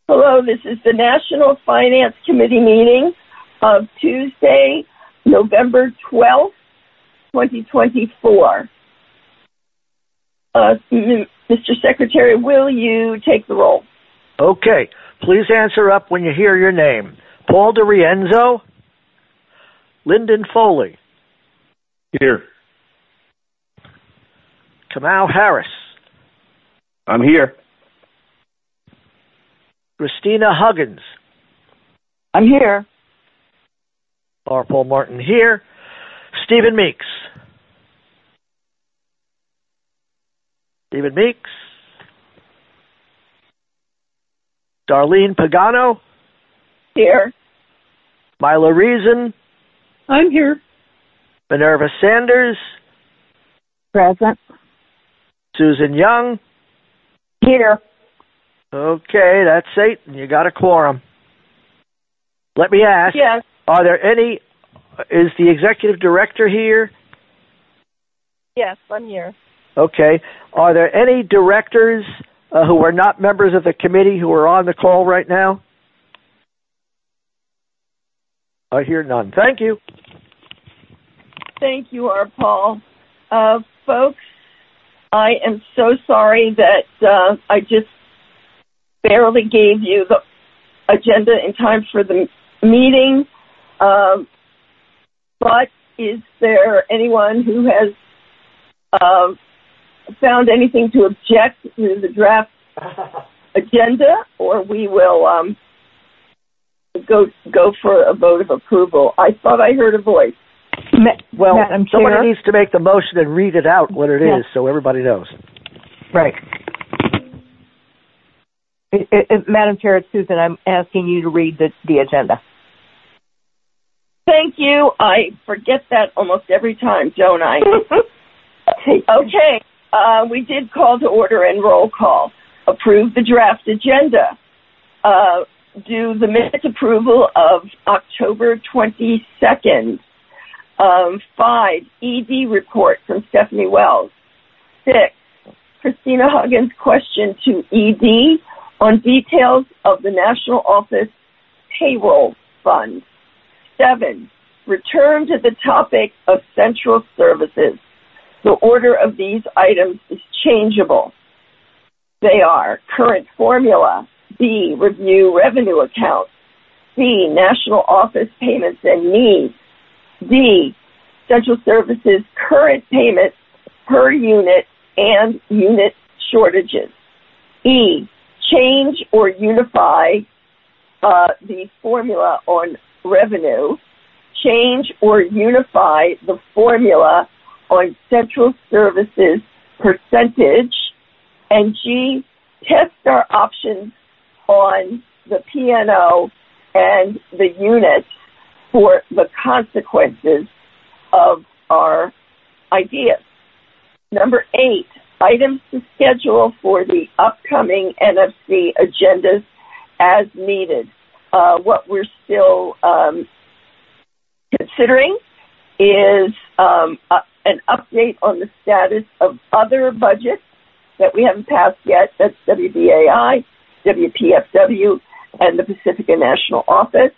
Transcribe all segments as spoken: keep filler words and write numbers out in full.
Hello, this is the National Finance Committee meeting of Tuesday, November twelfth, twenty twenty-four. Uh, Mister Secretary, will you take the roll? Okay. Please answer up when you hear your name. Paul DiRienzo. Lyndon Foley. Here. Kamau Harris. I'm here. Christina Huggins. I'm here. R. Paul Martin here. Stephen Meeks. Stephen Meeks. Darlene Pagano. Here. Mila Reason. I'm here. Minerva Sanders. Present. Susan Young. Here. Okay, that's eight, and you got a quorum. Let me ask, yes. Are there any, is the executive director here? Yes, I'm here. Okay. Are there any directors uh, who are not members of the committee who are on the call right now? I hear none. Thank you. Thank you, R. Paul. Uh, folks, I am so sorry that uh, I just barely gave you the agenda in time for the meeting. Um, but is there anyone who has uh, found anything to object to the draft agenda, or we will um, go go for a vote of approval? I thought I heard a voice. Ma- well, Madam somebody Chair? needs to make the motion and read it out what it Yes. is so everybody knows. Right. It, it, it, Madam Chair, it's Susan. I'm asking you to read the, the agenda. Thank you. I forget that almost every time, don't I? Okay. Uh, we did call to order and roll call. Approve the draft agenda. Uh, do the minutes approval of October twenty-second. Um, five, E D report from Stephanie Wells. Six, Christina Huggins question to E D on details of the National Office Payroll Fund. Seven, return to the topic of central services. The order of these items is changeable. They are current formula, B, review revenue accounts, C, national office payments and needs, D, central services current payments per unit and unit shortages, E, change or unify uh, the formula on revenue, change or unify the formula on central services percentage, and G, test our options on the P and O and the units for the consequences of our ideas. Number eight, items to schedule for the upcoming N F C agendas as needed. Uh, what we're still um, considering is um, a, an update on the status of other budgets that we haven't passed yet. That's W B A I, W P F W, and the Pacifica National Office.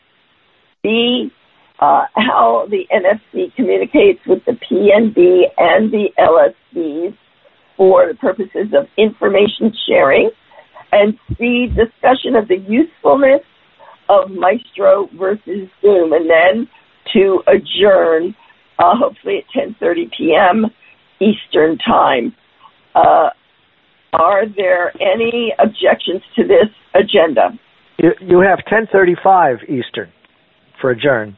B, uh, how the N F C communicates with the P N B and the L S Cs for the purposes of information sharing. And C, discussion of the usefulness of Maestro versus Zoom. And then to adjourn, uh, hopefully at ten thirty p.m. Eastern Time. Uh, are there any objections to this agenda? You, you have ten thirty-five Eastern for adjourn.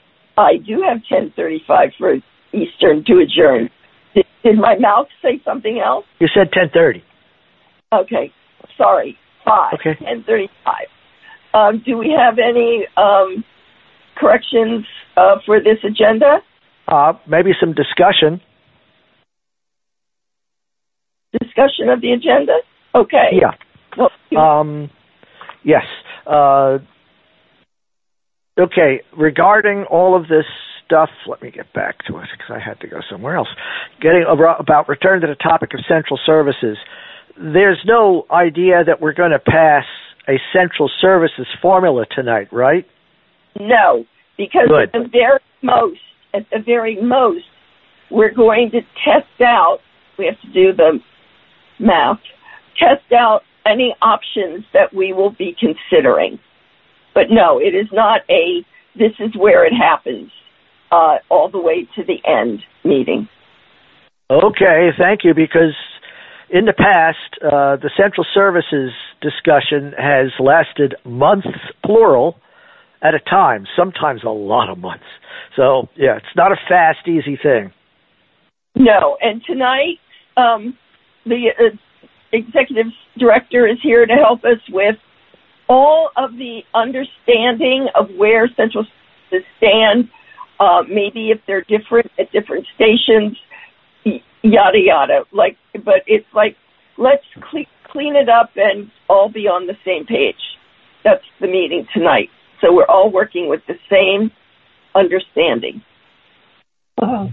I do have ten thirty-five for Eastern to adjourn. Did, did my mouth say something else? You said ten thirty. Okay. Sorry. Five. Okay. ten thirty-five. Um, do we have any um, corrections uh, for this agenda? Uh, maybe some discussion. Discussion of the agenda? Okay. Yeah. Well, you- Um, yes. Uh, okay. Regarding all of this stuff, let me get back to it because I had to go somewhere else. Getting about return to the topic of central services. There's no idea that we're going to pass a central services formula tonight, right? No, because Good. at the very most, at the very most, we're going to test out, we have to do the math, test out any options that we will be considering. But no, it is not a, this is where it happens, uh, all the way to the end meeting. Okay, thank you, because in the past, uh, the central services discussion has lasted months, plural, at a time, sometimes a lot of months. So, yeah, it's not a fast, easy thing. No, and tonight, um, the uh, executive director is here to help us with all of the understanding of where central services stand, uh, maybe if they're different at different stations, yada, yada. Like, but it's like, let's cle- clean it up and all be on the same page. That's the meeting tonight. So we're all working with the same understanding. Uh,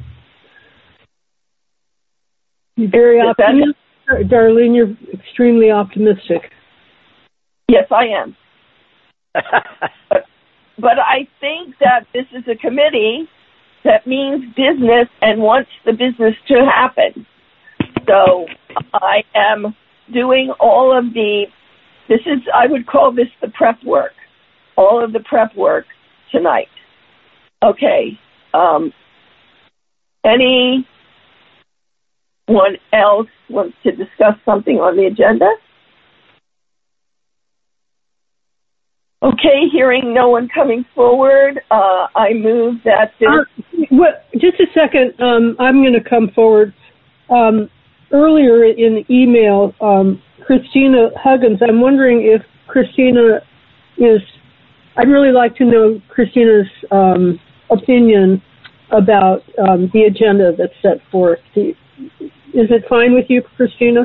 you're very Is optimistic. That- Darlene, you're extremely optimistic. Yes, I am. but, but I think that this is a committee that means business and wants the business to happen. So I am doing all of the, this is, I would call this the prep work, all of the prep work tonight. Okay. Um, anyone else wants to discuss something on the agenda? Okay, hearing no one coming forward, uh, I move that this... Uh, what, just a second, um, I'm going to come forward. Um, earlier in the email, um, Christina Huggins, I'm wondering if Christina is... I'd really like to know Christina's um, opinion about um, the agenda that's set forth. Do you, is it fine with you, Christina?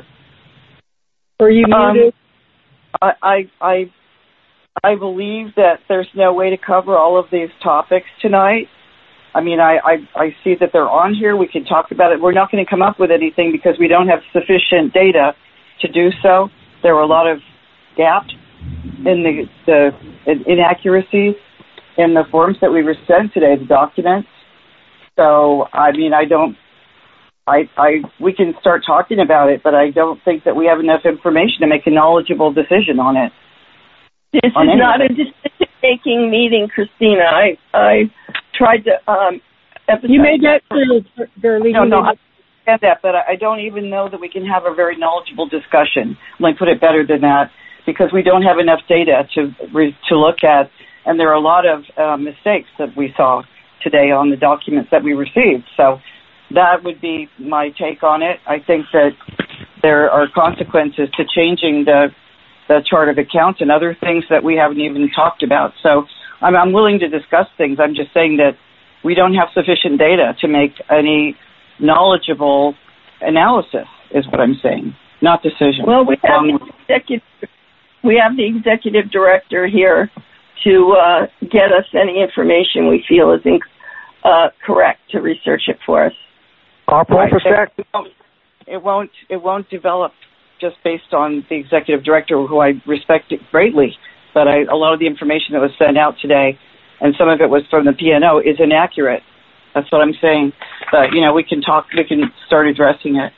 Or are you um, muted? I... I, I I believe that there's no way to cover all of these topics tonight. I mean, I, I, I see that they're on here. We can talk about it. We're not going to come up with anything because we don't have sufficient data to do so. There were a lot of gaps in the, the inaccuracies in the forms that we were sent today, the documents. So, I mean, I don't, I, I, we can start talking about it, but I don't think that we have enough information to make a knowledgeable decision on it. This is not a decision-making meeting, Christina. I I tried to um, emphasize. You made that clear, Darlene. No, no, I understand that, but I don't even know that we can have a very knowledgeable discussion. Let me put it better than that, because we don't have enough data to re, to look at, and there are a lot of uh, mistakes that we saw today on the documents that we received. So that would be my take on it. I think that there are consequences to changing the the chart of accounts and other things that we haven't even talked about. So I'm, I'm willing to discuss things. I'm just saying that we don't have sufficient data to make any knowledgeable analysis, is what I'm saying, not decision. Well, we have, um, the, executive, we have the executive director here to uh, get us any information we feel is inc- uh, correct to research it for us. Our right. perspective. It won't, it won't develop just based on the executive director, who I respect greatly, but I, a lot of the information that was sent out today, and some of it was from the P and O, is inaccurate. That's what I'm saying. But, you know, we can talk, we can start addressing it.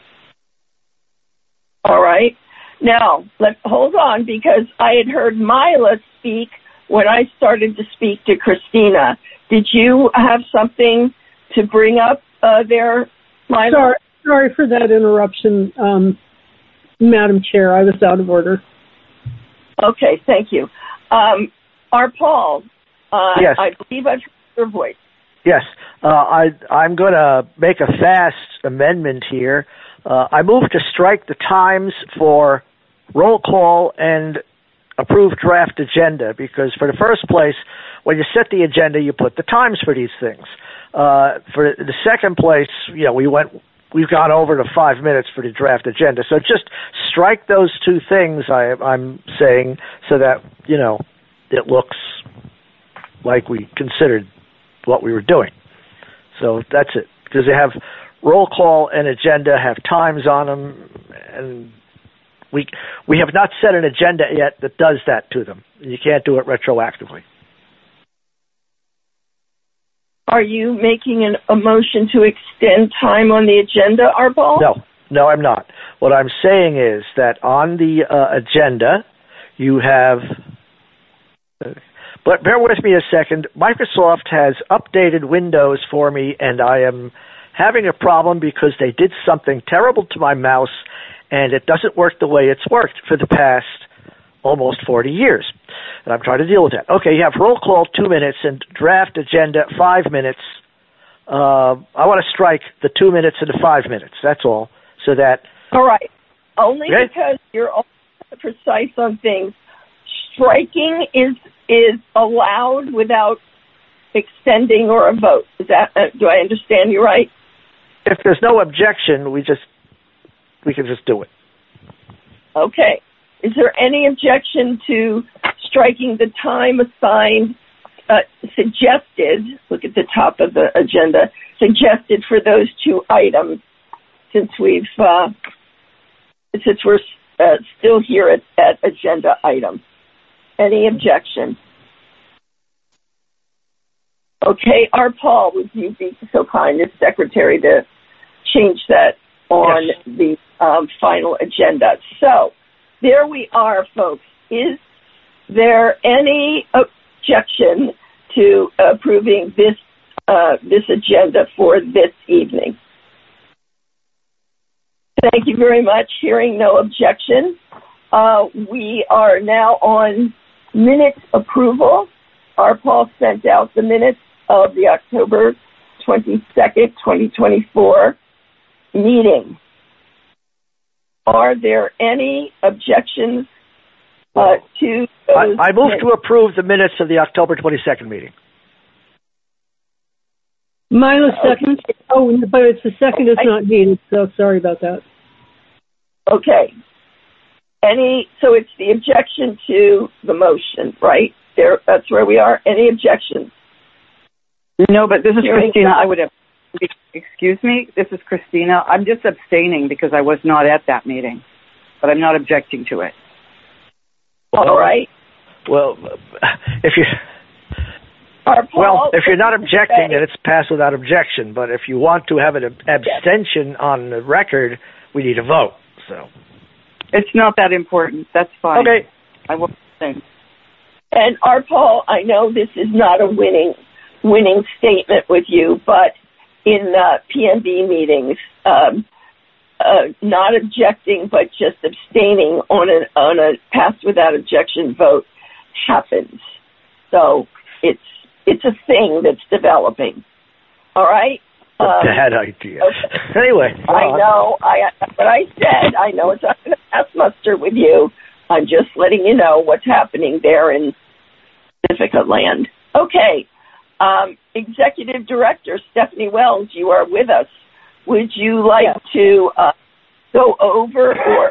All right. Now, let's hold on, because I had heard Mila speak when I started to speak to Christina. Did you have something to bring up uh, there, Mila? Sorry, sorry for that interruption. Um, Madam Chair, I was out of order. Okay, thank you. Um, our Paul, uh, yes. I believe I've heard your voice. Yes, uh, I, I'm going to make a fast amendment here. Uh, I move to strike the times for roll call and approved draft agenda, because for the first place, when you set the agenda, you put the times for these things. Uh, for the second place, you know, we went... We've gone over to five minutes for the draft agenda. So just strike those two things, I, I'm saying, so that, you know, it looks like we considered what we were doing. So that's it. Because they have roll call and agenda, have times on them, and We we have not set an agenda yet that does that to them. You can't do it retroactively. Are you making an, a motion to extend time on the agenda, Arpal? No, no, I'm not. What I'm saying is that on the uh, agenda, you have... Uh, but bear with me a second. Microsoft has updated Windows for me, and I am having a problem because they did something terrible to my mouse, and it doesn't work the way it's worked for the past almost forty years. And I'm trying to deal with that. Okay, you have roll call two minutes and draft agenda five minutes. Uh, I want to strike the two minutes and the five minutes. That's all. So that... All right. Only okay? because you're precise on things. Striking is is allowed without extending or a vote. Is that? Uh, do I understand you right? If there's no objection, we just we can just do it. Okay. Is there any objection to striking the time assigned, uh, suggested? Look at the top of the agenda. Suggested for those two items, since we've uh, since we're uh, still here at, at agenda items. Any objection? Okay, Arpal, would you be so kind as secretary to change that on yes. the um, final agenda? So there we are, folks. Is there any objection to approving this uh, this agenda for this evening? Thank you very much. Hearing no objection, uh, we are now on minutes approval. Arpal sent out the minutes of the October twenty-second, twenty twenty-four meeting. Are there any objections uh, to those? I, I move to approve the minutes of the October twenty-second meeting. Milo second. Okay. Oh, but it's the second is not needed, so sorry about that. Okay. Any, so it's the objection to the motion, right? There, that's where we are. Any objections? No, but this is Hearing Christina. I would have, excuse me, this is Christina. I'm just abstaining because I was not at that meeting, but I'm not objecting to it. All right. Well, if you, well, if you're not objecting, then it's passed without objection. But if you want to have an abstention on the record, we need a vote. So it's not that important. That's fine. Okay. I will abstain. And Arpal, I know this is not a winning winning statement with you, but in uh, P N B meetings, um, uh, not objecting but just abstaining on a on a pass without objection vote happens. So it's it's a thing that's developing. All right. A um, bad idea. Okay. Anyway, I know. I but I said I know it's not going to pass muster with you. I'm just letting you know what's happening there in Pacifica land. Okay. Um, Executive Director Stephanie Wells, you are with us. Would you like yes. to uh, go over or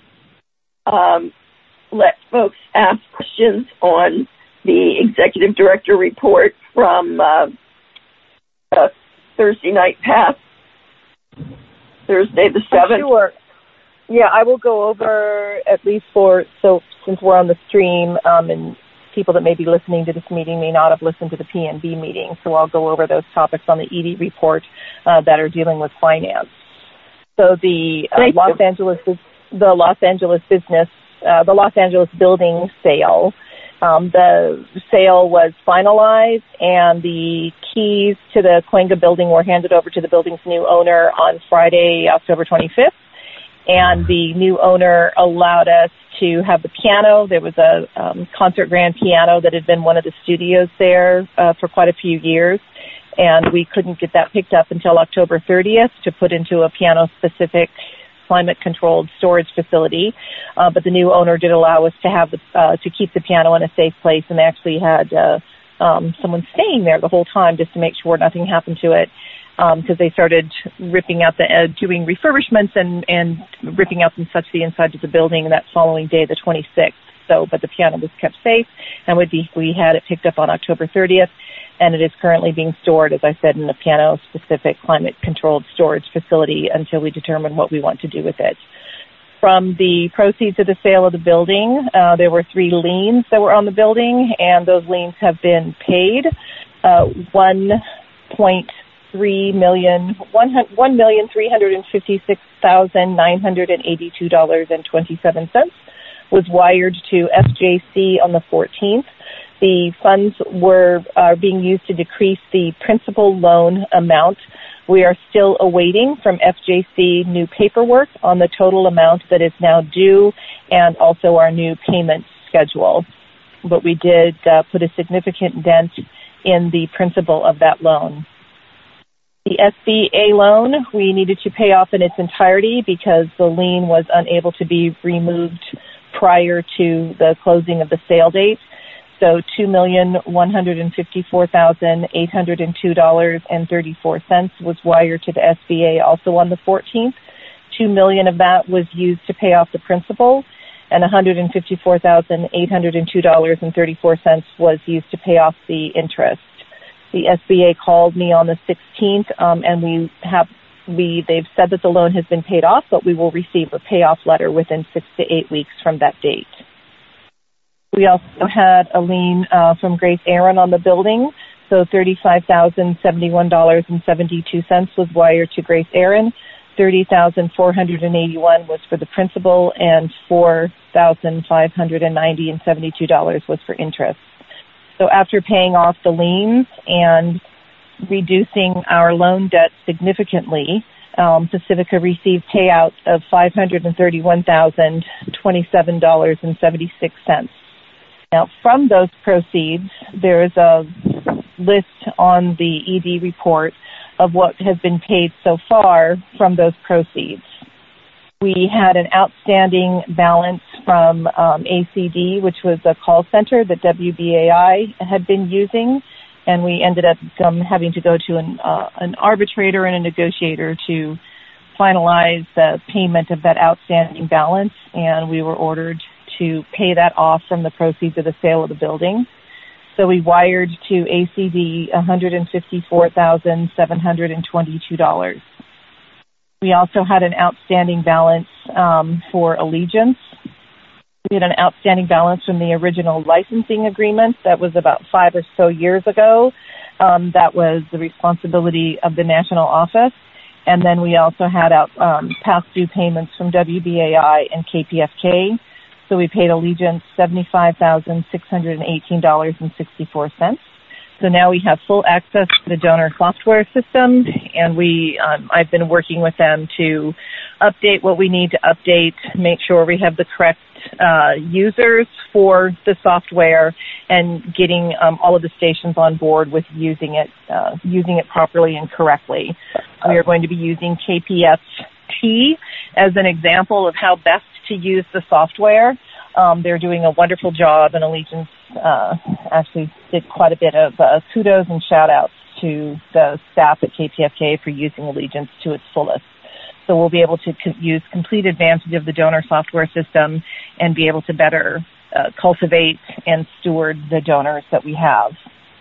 um, let folks ask questions on the Executive Director report from uh, uh, Thursday night past, Thursday the seventh? Sure. Yeah, I will go over at least for, so since we're on the stream um, and people that may be listening to this meeting may not have listened to the P N B meeting, so I'll go over those topics on the E D report uh, that are dealing with finance. So the uh, Los you. Angeles, the Los Angeles business, uh, the Los Angeles building sale, um, the sale was finalized, and the keys to the Cuenca building were handed over to the building's new owner on Friday, October twenty-fifth. And the new owner allowed us to have the piano. There was a um, concert grand piano that had been one of the studios there uh, for quite a few years, and we couldn't get that picked up until October thirtieth to put into a piano-specific climate-controlled storage facility. Uh, but the new owner did allow us to have the, uh, to keep the piano in a safe place, and they actually had uh, um, someone staying there the whole time just to make sure nothing happened to it. Because um, they started ripping out the, uh, doing refurbishments and, and ripping out and such the inside of the building that following day, the twenty-sixth. So, but the piano was kept safe, and would be, we had it picked up on October thirtieth, and it is currently being stored, as I said, in a piano-specific climate-controlled storage facility until we determine what we want to do with it. From the proceeds of the sale of the building, uh, there were three liens that were on the building, and those liens have been paid. Uh, one point three million, one million three hundred fifty-six thousand nine hundred eighty-two dollars and twenty-seven cents was wired to F J C on the fourteenth. The funds were uh, being used to decrease the principal loan amount. We are still awaiting from F J C new paperwork on the total amount that is now due and also our new payment schedule. But we did uh, put a significant dent in the principal of that loan. The S B A loan we needed to pay off in its entirety because the lien was unable to be removed prior to the closing of the sale date. So two million one hundred fifty-four thousand eight hundred two dollars and thirty-four cents was wired to the S B A also on the fourteenth. Two million dollars of that was used to pay off the principal, and one hundred fifty-four thousand eight hundred two dollars and thirty-four cents was used to pay off the interest. The S B A called me on the sixteenth, um, and we have we they've said that the loan has been paid off, but we will receive a payoff letter within six to eight weeks from that date. We also had a lien uh, from Grace Aaron on the building, so thirty-five thousand seventy-one dollars and seventy-two cents was wired to Grace Aaron. thirty thousand four hundred eighty-one dollars was for the principal, and four thousand five hundred ninety dollars and seventy-two cents was for interest. So after paying off the liens and reducing our loan debt significantly, um, Pacifica received payout of five hundred thirty-one thousand twenty-seven dollars and seventy-six cents. Now, from those proceeds, there is a list on the E D report of what has been paid so far from those proceeds. We had an outstanding balance from um, A C D, which was a call center that W B A I had been using, and we ended up um, having to go to an, uh, an arbitrator and a negotiator to finalize the payment of that outstanding balance, and we were ordered to pay that off from the proceeds of the sale of the building. So we wired to A C D one hundred fifty-four thousand seven hundred twenty-two dollars. We also had an outstanding balance um, for Allegiance. We had an outstanding balance from the original licensing agreement that was about five or so years ago. Um, that was the responsibility of the national office. And then we also had out um, past due payments from W B A I and K P F K. So we paid Allegiance seventy-five thousand six hundred eighteen dollars and sixty-four cents. So now we have full access to the donor software system, and we um, I've been working with them to update what we need to update, make sure we have the correct uh, users for the software, and getting um, all of the stations on board with using it uh, using it properly and correctly. We are going to be using K P F T as an example of how best to use the software. Um, they're doing a wonderful job, and Allegiance uh, actually did quite a bit of uh, kudos and shout-outs to the staff at K P F K for using Allegiance to its fullest. So we'll be able to co- use complete advantage of the donor software system and be able to better uh, cultivate and steward the donors that we have.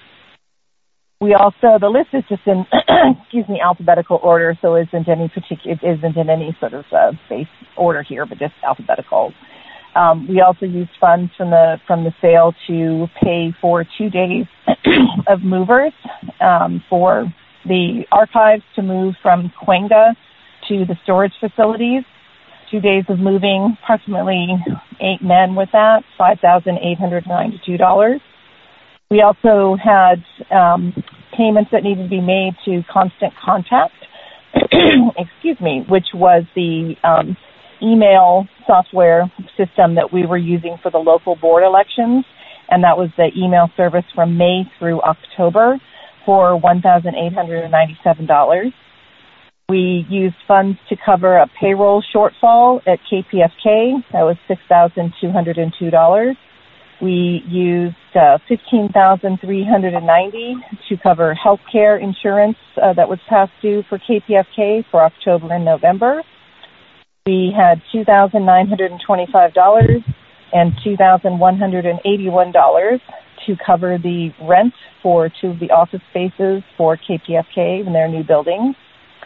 We also, the list is just in, excuse me, alphabetical order, so it isn't any particular, it isn't in any sort of uh, base order here, but just alphabetical. Um, we also used funds from the from the sale to pay for two days of movers um, for the archives to move from Cahuenga to the storage facilities. Two days of moving, approximately eight men with that, five thousand eight hundred ninety-two dollars. We also had um, payments that needed to be made to Constant Contact, excuse me, which was the um, email software system that we were using for the local board elections, and that was the email service from May through October for one thousand eight hundred ninety-seven dollars. We used funds to cover a payroll shortfall at K P F K. That was six thousand two hundred two dollars. We used uh, fifteen thousand three hundred ninety dollars to cover health care insurance uh, that was past due for K P F K for October and November. We had two thousand nine hundred twenty-five dollars and two thousand one hundred eighty-one dollars to cover the rent for two of the office spaces for K P F K in their new buildings.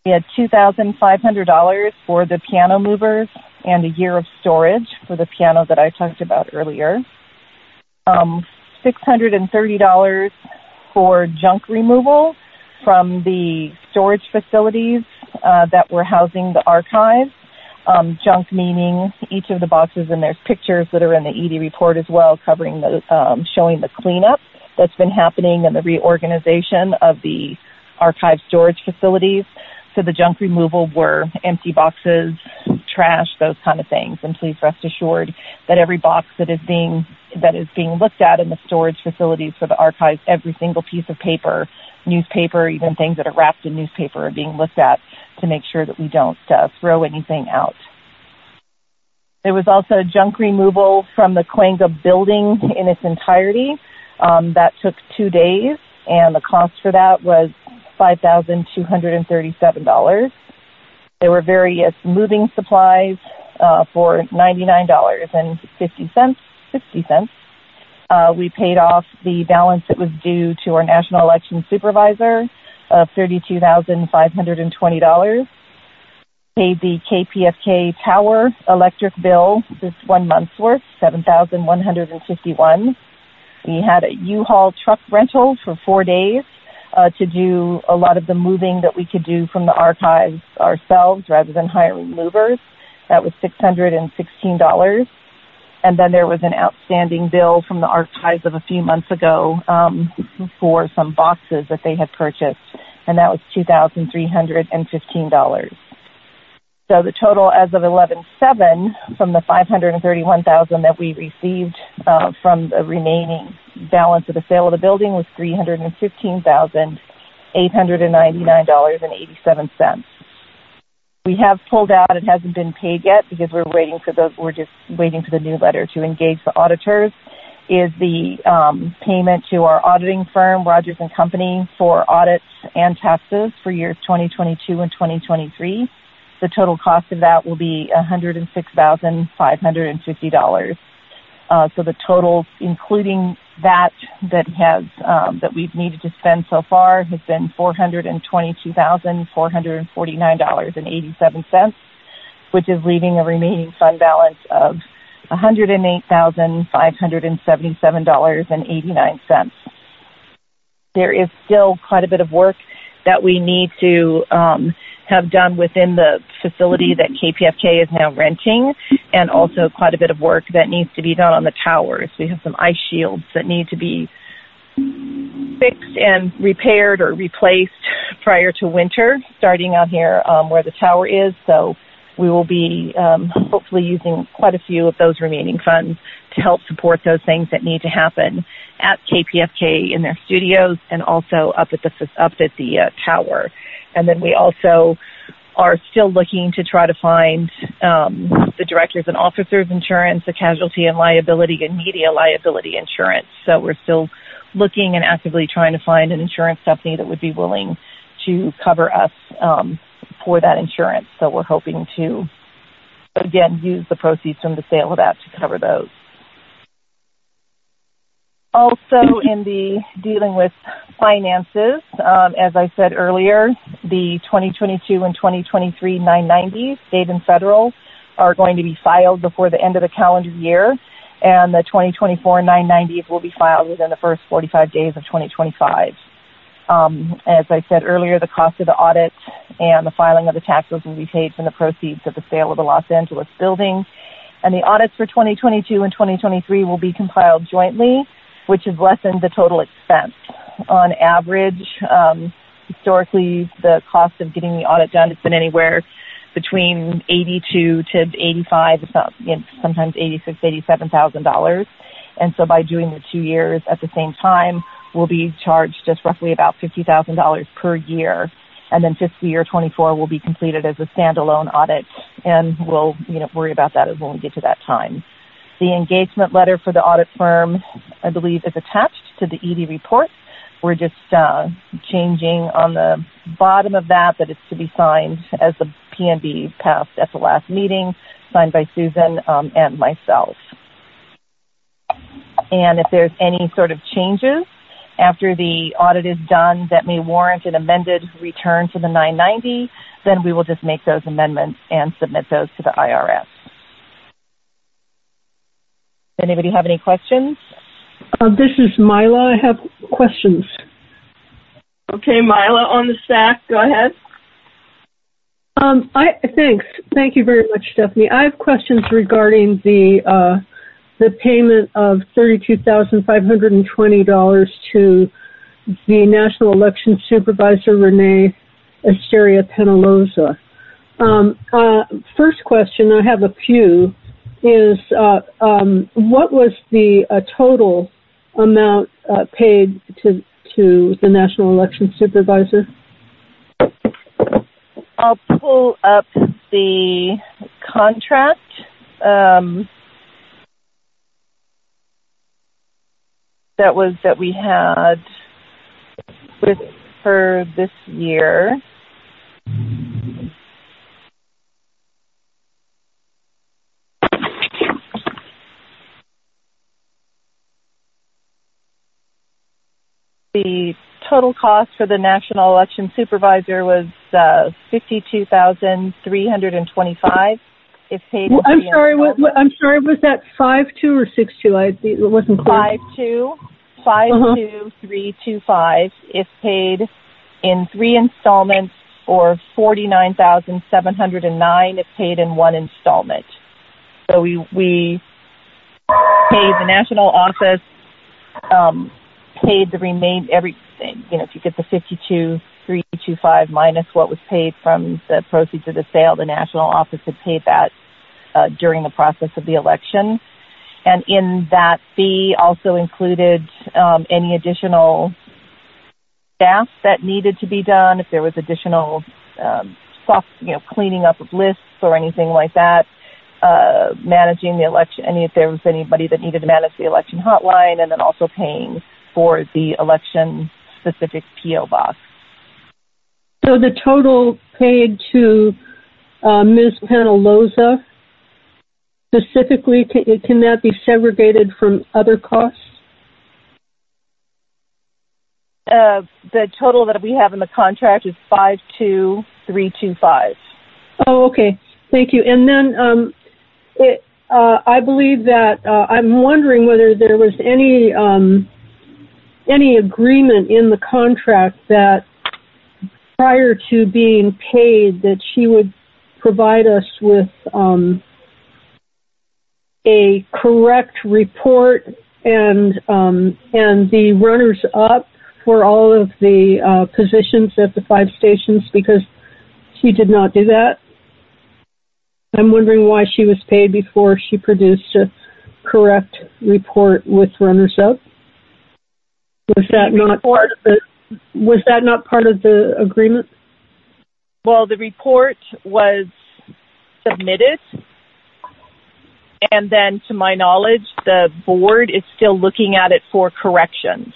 We had two thousand five hundred dollars for the piano movers and a year of storage for the piano that I talked about earlier. Um, six hundred thirty dollars for junk removal from the storage facilities uh, that were housing the archives. Um, junk meaning each of the boxes, and there's pictures that are in the E D report as well, covering the um, showing the cleanup that's been happening and the reorganization of the archive storage facilities. So the junk removal were empty boxes, trash, those kind of things. And please rest assured that every box that is being that is being looked at in the storage facilities for the archives, every single piece of paper, newspaper, even things that are wrapped in newspaper are being looked at to make sure that we don't uh, throw anything out. There was also junk removal from the Cahuenga building in its entirety. Um, that took two days, and the cost for that was five thousand two hundred thirty-seven dollars. There were various moving supplies uh, for ninety-nine dollars and fifty cents. sixty cents. Uh, we paid off the balance that was due to our national election supervisor of thirty-two thousand five hundred twenty dollars. Paid the K P F K tower electric bill, this one month's worth, seven thousand one hundred fifty-one dollars. We had a U-Haul truck rental for four days uh, to do a lot of the moving that we could do from the archives ourselves rather than hiring movers. That was six hundred sixteen dollars. And then there was an outstanding bill from the archives of a few months ago um, for some boxes that they had purchased, and that was two thousand three hundred fifteen dollars. So the total as of eleven seven from the five hundred thirty-one thousand dollars that we received uh, from the remaining balance of the sale of the building was three hundred fifteen thousand eight hundred ninety-nine dollars and eighty-seven cents. We have pulled out. It hasn't been paid yet because we're waiting for the we're just waiting for the new letter to engage the auditors. Is the um, payment to our auditing firm, Rogers and Company, for audits and taxes for years twenty twenty-two and twenty twenty-three. The total cost of that will be one hundred six thousand five hundred fifty dollars. Uh, so the total, including that that has um, that we've needed to spend so far, has been four hundred twenty-two thousand four hundred forty-nine dollars and eighty-seven cents, which is leaving a remaining fund balance of one hundred eight thousand five hundred seventy-seven dollars and eighty-nine cents. There is still quite a bit of work that we need to um, have done within the facility that K P F K is now renting, and also quite a bit of work that needs to be done on the towers. We have some ice shields that need to be fixed and repaired or replaced prior to winter, starting out here um, where the tower is. So we will be um, hopefully using quite a few of those remaining funds to help support those things that need to happen at K P F K in their studios and also up at the up at the uh, tower. And then we also are still looking to try to find um, the directors and officers insurance, the casualty and liability and media liability insurance. So we're still looking and actively trying to find an insurance company that would be willing to cover us um, for that insurance. So we're hoping to, again, use the proceeds from the sale of that to cover those. Also, in the dealing with finances, um, as I said earlier, the twenty twenty-two and twenty twenty-three nine nineties, state and federal, are going to be filed before the end of the calendar year, and the twenty twenty-four nine nineties will be filed within the first forty-five days of twenty twenty-five. Um, as I said earlier, the cost of the audit and the filing of the taxes will be paid from the proceeds of the sale of the Los Angeles building, and the audits for twenty twenty-two and twenty twenty-three will be compiled jointly, which has lessened the total expense. On average, um, historically, the cost of getting the audit done has been anywhere between eighty-two to eighty-five, you know, sometimes eighty-six, eighty-seven thousand dollars. And so by doing the two years at the same time, we'll be charged just roughly about fifty thousand dollars per year. And then fiscal year twenty-four will be completed as a standalone audit, and we'll, you know, worry about that as when we get to that time. The engagement letter for the audit firm, I believe, is attached to the E D report. We're just uh, changing on the bottom of that that it's to be signed as the P N B passed at the last meeting, signed by Susan um, and myself. And if there's any sort of changes After the audit is done that may warrant an amended return for the nine ninety, then we will just make those amendments and submit those to the I R S. Anybody have any questions? Uh, this is Mila. I have questions. Okay, Mila on the stack. Go ahead. Um, I thanks. Thank you very much, Stephanie. I have questions regarding the uh, the payment of thirty-two thousand five hundred twenty dollars to the National Election Supervisor, Renee Asteria Penaloza. Um, uh, first question, I have a few, is uh, um, what was the uh, total amount uh, paid to to the National Election Supervisor? I'll pull up the contract. Um, that was that we had with her this year. The total cost for the National Election Supervisor was uh, fifty-two thousand three hundred twenty-five. If paid, well, I'm sorry. What, what, I'm sorry. Was that five two or six two? I it wasn't clear. Five two, five uh-huh. two three two five. If paid in three installments, or forty-nine thousand seven hundred and nine. If paid in one installment. So we we paid the national office. Um, paid the remain everything. You know, if you get the fifty-two three two five minus what was paid from the proceeds of the sale, the national office had paid that uh, during the process of the election. And in that fee also included um, any additional staff that needed to be done, if there was additional um, soft, you know, cleaning up of lists or anything like that, uh, managing the election, any if there was anybody that needed to manage the election hotline, and then also paying for the election-specific P O box. So the total paid to uh, Miz Penaloza, specifically, can, can that be segregated from other costs? Uh, the total that we have in the contract is five two three two five. Oh, okay. Thank you. And then um, it, uh, I believe that uh, I'm wondering whether there was any um, any agreement in the contract that prior to being paid that she would provide us with um, a correct report and um, and the runners up for all of the uh, positions at the five stations, because she did not do that. I'm wondering why she was paid before she produced a correct report with runners up. Was that not part of the was that not part of the agreement? Well, the report was submitted, and then, to my knowledge, the board is still looking at it for corrections.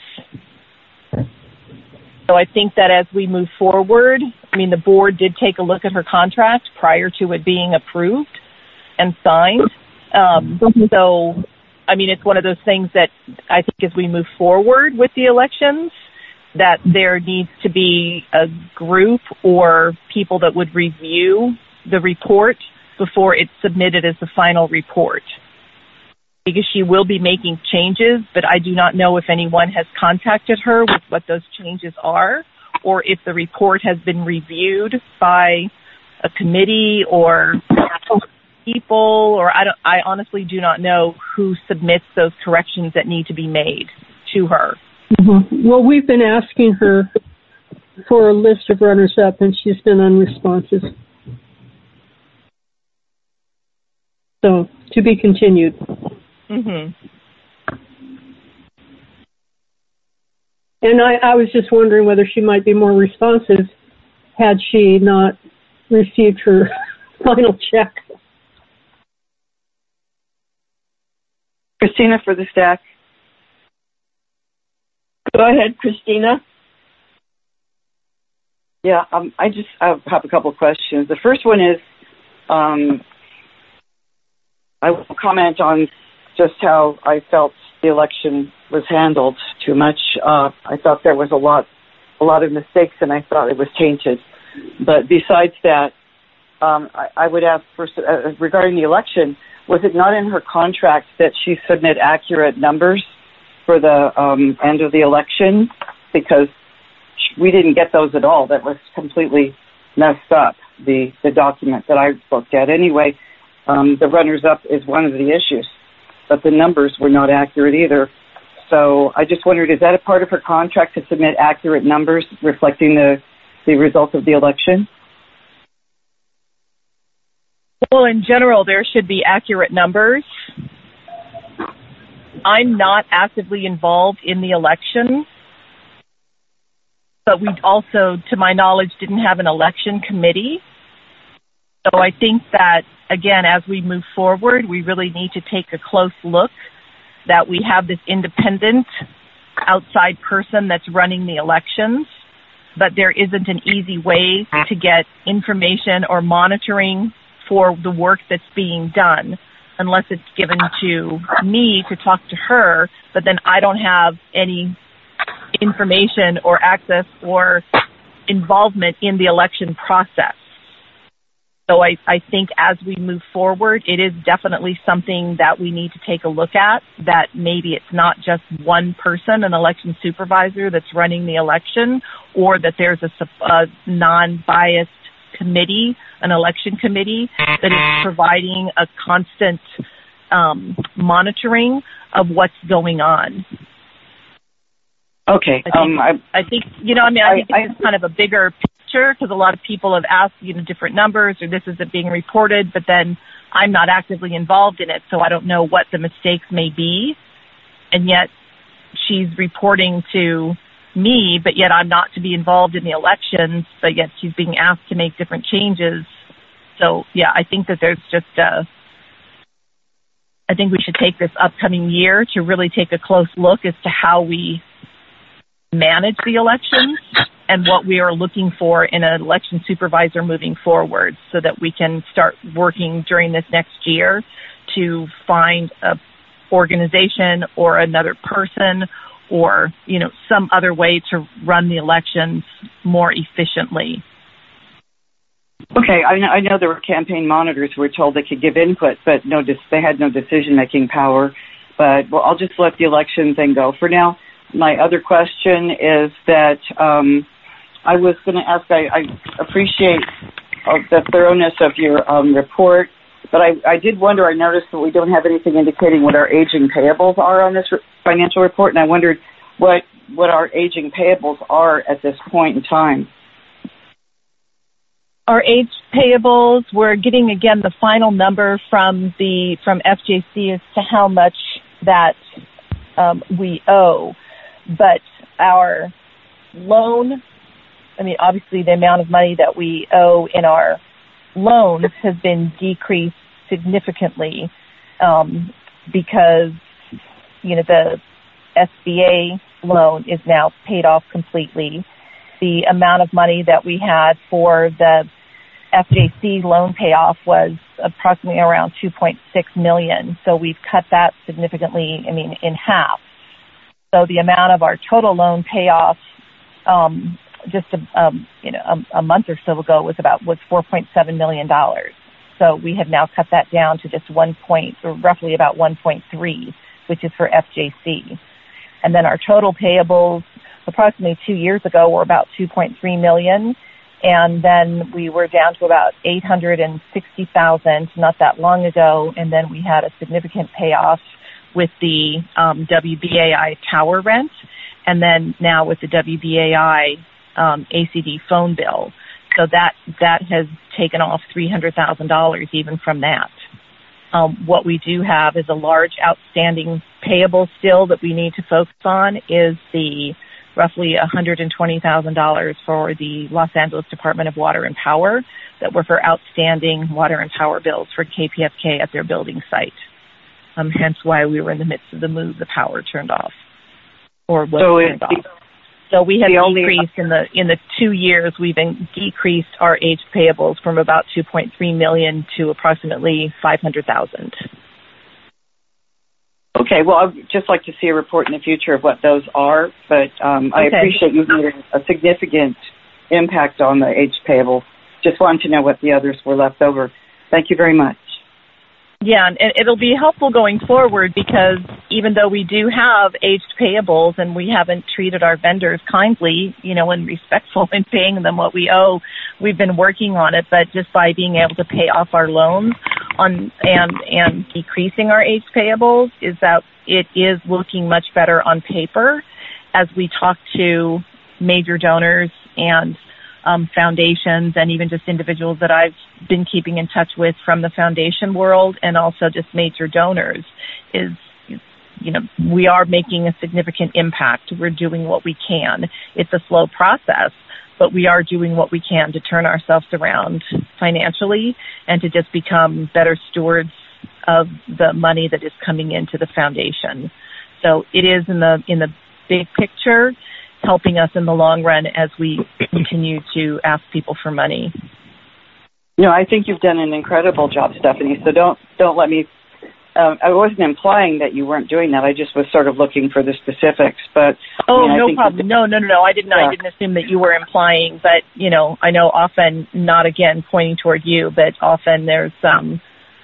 So I think that as we move forward, I mean, the board did take a look at her contract prior to it being approved and signed. Um, so, I mean, it's one of those things that I think as we move forward with the elections, that there needs to be a group or people that would review the report before it's submitted as the final report. Because she will be making changes, but I do not know if anyone has contacted her with what those changes are, or if the report has been reviewed by a committee or people, or I don't. I honestly do not know who submits those corrections that need to be made to her. Mm-hmm. Well, we've been asking her for a list of runners-up, and she's been unresponsive. So, to be continued. Mm-hmm. And I, I was just wondering whether she might be more responsive had she not received her final check. Christina for the stack. Go ahead, Christina. Yeah, um, I just I have a couple of questions. The first one is, um, I will comment on just how I felt the election was handled too much. Uh, I thought there was a lot, a lot of mistakes, and I thought it was tainted. But besides that, um, I, I would ask first uh, regarding the election. Was it not in her contract that she submit accurate numbers for the um, end of the election? Because we didn't get those at all. That was completely messed up, the, the document that I looked at. Anyway, um, the runners-up is one of the issues, but the numbers were not accurate either. So I just wondered, is that a part of her contract to submit accurate numbers reflecting the, the results of the election? Well, in general, there should be accurate numbers. I'm not actively involved in the election, but we also, to my knowledge, didn't have an election committee. So I think that, again, as we move forward, we really need to take a close look that we have this independent outside person that's running the elections, but there isn't an easy way to get information or monitoring for the work that's being done unless it's given to me to talk to her, but then I don't have any information or access or involvement in the election process. So I, I think as we move forward, it is definitely something that we need to take a look at, that maybe it's not just one person, an election supervisor, that's running the election, or that there's a, a non-biased committee, an election committee, that is providing a constant um, monitoring of what's going on. Okay. I think, um, I, I think you know, I mean, I, I think I, it's kind of a bigger picture because a lot of people have asked, you know, different numbers or this isn't being reported, but then I'm not actively involved in it, so I don't know what the mistakes may be. And yet she's reporting to me, but yet I'm not to be involved in the elections, but yet she's being asked to make different changes. So, yeah, I think that there's just a, I think we should take this upcoming year to really take a close look as to how we manage the elections and what we are looking for in an election supervisor moving forward so that we can start working during this next year to find a organization or another person or, you know, some other way to run the elections more efficiently. Okay, I know, I know there were campaign monitors who were told they could give input, but no, they had no decision-making power. But well, I'll just let the election thing go for now. My other question is that um, I was going to ask, I, I appreciate uh, the thoroughness of your um, report, but I, I did wonder, I noticed that we don't have anything indicating what our aging payables are on this re- financial report, and I wondered what, what our aging payables are at this point in time. Our age payables, we're getting, again, the final number from the from F J C as to how much that um, we owe. But our loan, I mean, obviously the amount of money that we owe in our loans has been decreased significantly um, because, you know, the S B A loan is now paid off completely. The amount of money that we had for the F J C loan payoff was approximately around two point six million dollars. So we've cut that significantly, I mean, in half. So the amount of our total loan payoff, um, just a, um, you know, a, a month or so ago was about was four point seven million dollars. So we have now cut that down to just one point, or roughly about one point three, which is for F J C. And then our total payables, approximately two years ago, were about two point three million dollars. And then we were down to about eight hundred sixty thousand dollars not that long ago. And then we had a significant payoff with the um, W B A I tower rent, and then now with the W B A I um, A C D phone bill. So that that has taken off three hundred thousand dollars even from that. Um, what we do have is a large outstanding payable still that we need to focus on is the roughly one hundred twenty thousand dollars for the Los Angeles Department of Water and Power that were for outstanding water and power bills for K P F K at their building site. Um, hence why we were in the midst of the move, the power turned off, or was so turned off. So we have decreased in the in the two years. We've been decreased our age payables from about two point three million to approximately five hundred thousand. Okay, well, I'd just like to see a report in the future of what those are, but um, I okay. appreciate you've made a significant impact on the aged payable. Just wanted to know what the others were left over. Thank you very much. Yeah, and it'll be helpful going forward because even though we do have aged payables and we haven't treated our vendors kindly, you know, and respectful in paying them what we owe, we've been working on it. But just by being able to pay off our loans on and and decreasing our aged payables, is that it is looking much better on paper as we talk to major donors and Um, foundations and even just individuals that I've been keeping in touch with from the foundation world and also just major donors is, you know, we are making a significant impact. We're doing what we can. It's a slow process, but we are doing what we can to turn ourselves around financially and to just become better stewards of the money that is coming into the foundation. So it is in the, in the big picture, helping us in the long run as we continue to ask people for money. No, I think you've done an incredible job, Stephanie. So don't don't let me. Um, I wasn't implying that you weren't doing that. I just was sort of looking for the specifics. But oh, I mean, no I think problem. No, no, no, no. I didn't. Yeah. I didn't assume that you were implying. But you know, I know often, not again pointing toward you, but often there's um.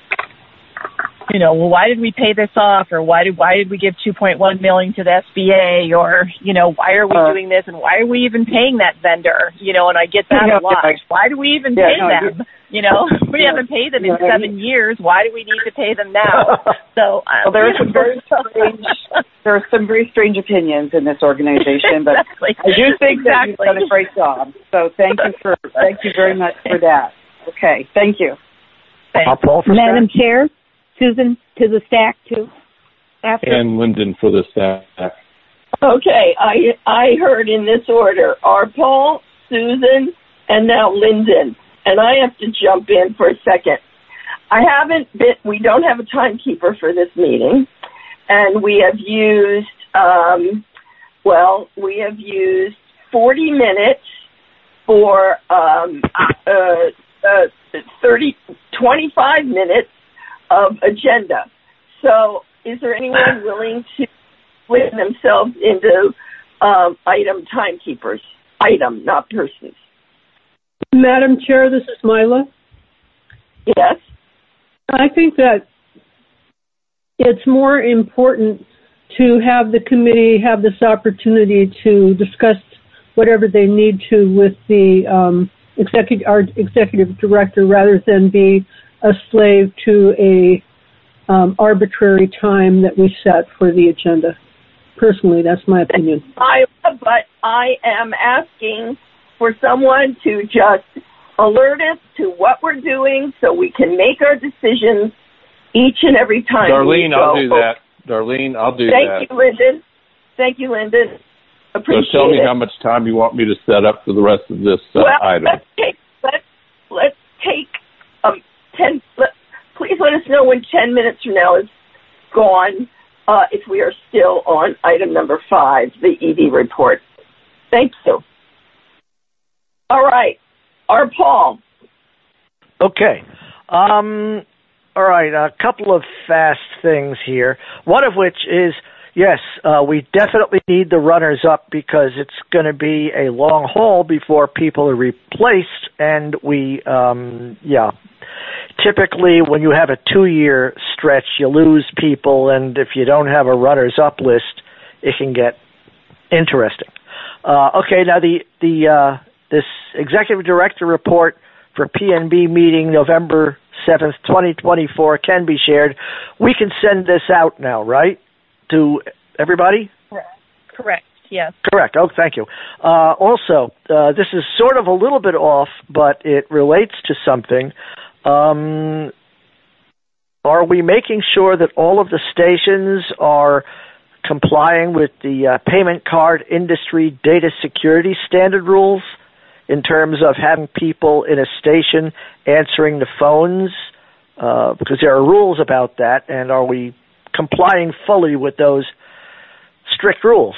You know, well, why did we pay this off, or why did why did we give two point one million to the S B A, or you know, why are we uh, doing this, and why are we even paying that vendor? You know, and I get that yeah, a lot. Yeah, why do we even yeah, pay no, them? You know, we yeah, haven't paid them in yeah, seven yeah. years. Why do we need to pay them now? So um, well, there are some very strange there are some very strange opinions in this organization, but exactly. I do think exactly. that you've done a great job. So thank you for thank you very much for that. Okay, thank you. Thanks. Madam Chair. Susan to the stack too. After. And Lyndon for the stack. Okay, I I heard in this order are Paul, Susan, and now Lyndon. And I have to jump in for a second. I haven't been, we don't have a timekeeper for this meeting. And we have used, um, well, we have used forty minutes for um, uh, uh, thirty, twenty-five minutes of agenda. So is there anyone willing to split themselves into um, item timekeepers? Item, not persons. Madam Chair, this is Mila. Yes. I think that it's more important to have the committee have this opportunity to discuss whatever they need to with the um, executive, our executive director rather than be a slave to a um, arbitrary time that we set for the agenda. Personally, that's my opinion. I, but I am asking for someone to just alert us to what we're doing so we can make our decisions each and every time. Darlene, I'll do that. Darlene, I'll do Thank that. Thank you, Lyndon. Thank you, Lyndon. Appreciate it. So tell me it. how much time you want me to set up for the rest of this uh, well, item. Let's take, let's, let's take um, ten, let, please let us know when ten minutes from now is gone uh, if we are still on item number five, the E D report. Thank you. All right. Our Paul. Okay. Um, all right, a couple of fast things here. One of which is, yes, uh, we definitely need the runners-up because it's going to be a long haul before people are replaced, and we, um, yeah, typically when you have a two-year stretch, you lose people, and if you don't have a runners-up list, it can get interesting. Uh, okay, now the the uh, this executive director report for P N B meeting November seventh, twenty twenty-four can be shared. We can send this out now, right, to everybody? Correct. Correct. Yes. Correct. Oh, thank you. Uh, also, uh, this is sort of a little bit off, but it relates to something. Um, are we making sure that all of the stations are complying with the uh, payment card industry data security standard rules in terms of having people in a station answering the phones? Uh, because there are rules about that, and are we complying fully with those strict rules?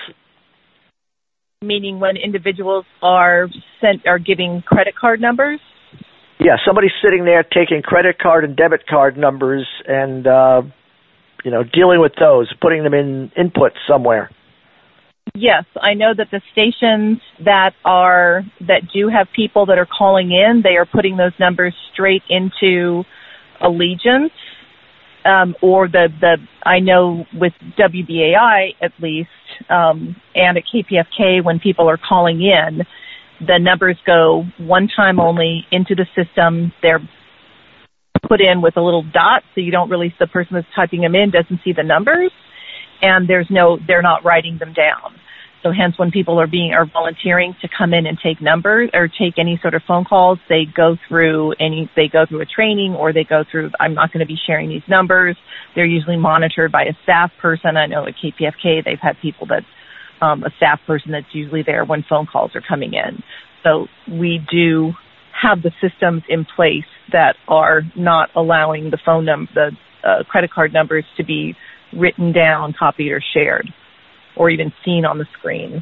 Meaning when individuals are sent are giving credit card numbers? Yeah, somebody's sitting there taking credit card and debit card numbers, and uh, you know, dealing with those, putting them in input somewhere? Yes, I know that the stations that are that do have people that are calling in, they are putting those numbers straight into Allegiance, um, or the the I know with W B A I at least, um, and at K P F K when people are calling in, the numbers go one time only into the system. They're put in with a little dot, so you don't really the person that's typing them in doesn't see the numbers. And there's no, they're not writing them down. So hence when people are being, are volunteering to come in and take numbers or take any sort of phone calls, they go through any, they go through a training or they go through, I'm not going to be sharing these numbers. They're usually monitored by a staff person. I know at K P F K, they've had people that, um, a staff person that's usually there when phone calls are coming in. So we do have the systems in place that are not allowing the phone number, the uh, credit card numbers to be written down, copied, or shared, or even seen on the screen.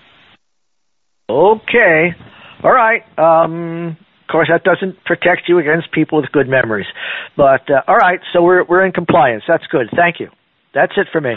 Okay. All right. Um, of course, that doesn't protect you against people with good memories. But, uh, all right, so we're we're in compliance. That's good. Thank you. That's it for me.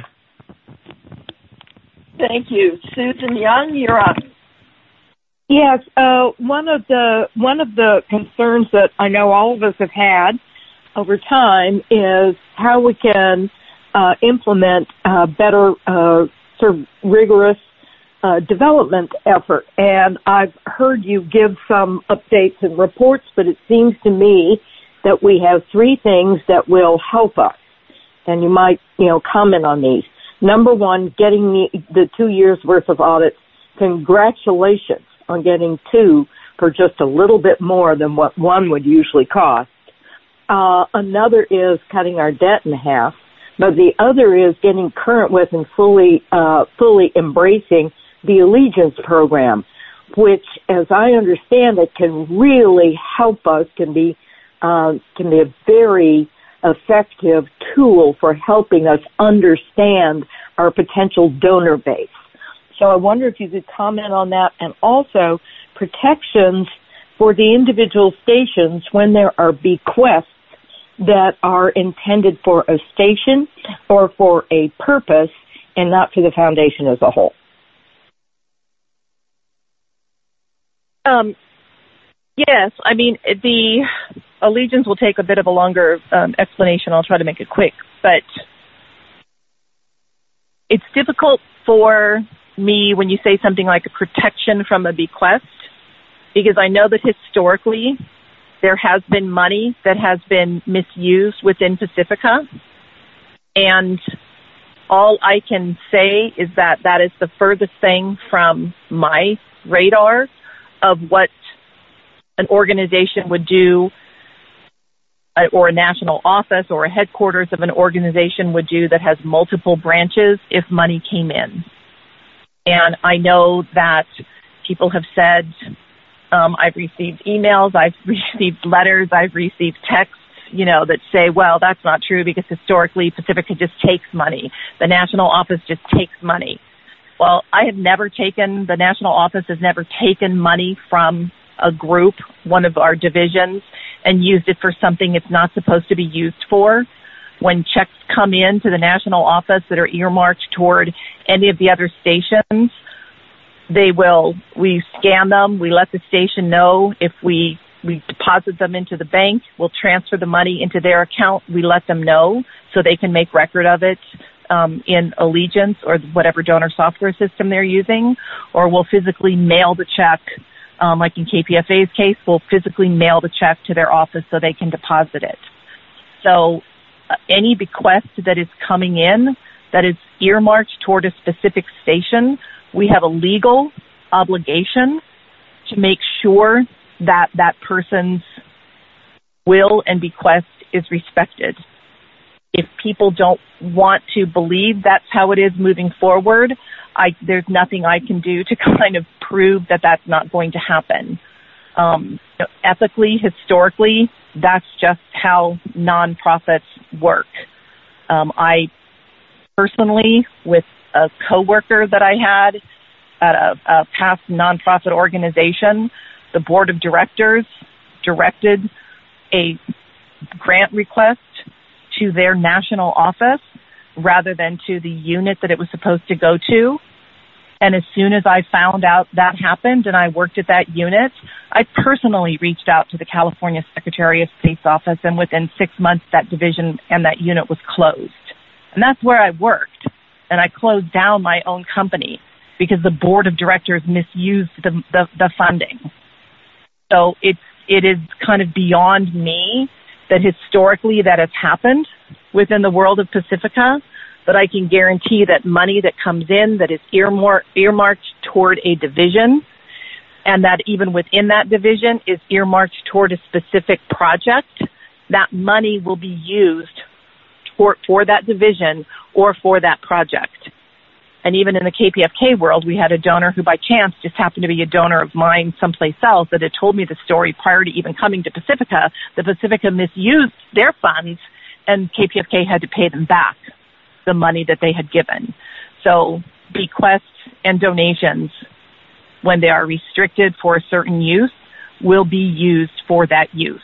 Thank you. Susan Young, you're on. Yes, uh, one of the one of the concerns that I know all of us have had over time is how we can uh, implement uh, better uh, sort of rigorous uh, development effort. And I've heard you give some updates and reports, but it seems to me that we have three things that will help us. And you might, you know, comment on these. Number one, getting the, the two years worth of audits. Congratulations on getting two for just a little bit more than what one would usually cost. Uh, another is cutting our debt in half, but the other is getting current with and fully, uh, fully embracing the Allegiance program, which, as I understand it, can really help us, can be, uh, can be a very effective tool for helping us understand our potential donor base. So I wonder if you could comment on that, and also protections for the individual stations when there are bequests that are intended for a station or for a purpose and not for the foundation as a whole. Um, yes, I mean, the Allegiance will take a bit of a longer um, explanation. I'll try to make it quick, but it's difficult for me when you say something like a protection from a bequest, because I know that historically there has been money that has been misused within Pacifica, and all I can say is that that is the furthest thing from my radar of what an organization would do, or a national office or a headquarters of an organization would do that has multiple branches if money came in. And I know that people have said, um, I've received emails, I've received letters, I've received texts, you know, that say, well, that's not true because historically Pacifica just takes money. The national office just takes money. Well, I have never taken, the national office has never taken money from a group, one of our divisions, and used it for something it's not supposed to be used for. When checks come in to the national office that are earmarked toward any of the other stations, they will, we scan them, we let the station know if we, we deposit them into the bank, we'll transfer the money into their account, we let them know so they can make record of it um, in Allegiance or whatever donor software system they're using, or we'll physically mail the check, um, like in K P F A's case, we'll physically mail the check to their office so they can deposit it. So Uh, any bequest that is coming in that is earmarked toward a specific station, we have a legal obligation to make sure that that person's will and bequest is respected. If people don't want to believe that's how it is moving forward, I, there's nothing I can do to kind of prove that that's not going to happen. Um, you know, ethically, historically, that's just how nonprofits work. Um, I personally, with a coworker that I had at a, a past nonprofit organization, the board of directors directed a grant request to their national office rather than to the unit that it was supposed to go to. And as soon as I found out that happened and I worked at that unit, I personally reached out to the California Secretary of State's office, and within six months that division and that unit was closed. And that's where I worked. And I closed down my own company because the board of directors misused the, the, the funding. So it's, it is kind of beyond me that historically that has happened within the world of Pacifica, but I can guarantee that money that comes in that is earmar- earmarked toward a division, and that even within that division is earmarked toward a specific project, that money will be used for, for that division or for that project. And even in the K P F K world, we had a donor who by chance just happened to be a donor of mine someplace else that had told me the story prior to even coming to Pacifica. The Pacifica misused their funds, and K P F K had to pay them back the money that they had given. So bequests and donations, when they are restricted for a certain use, will be used for that use.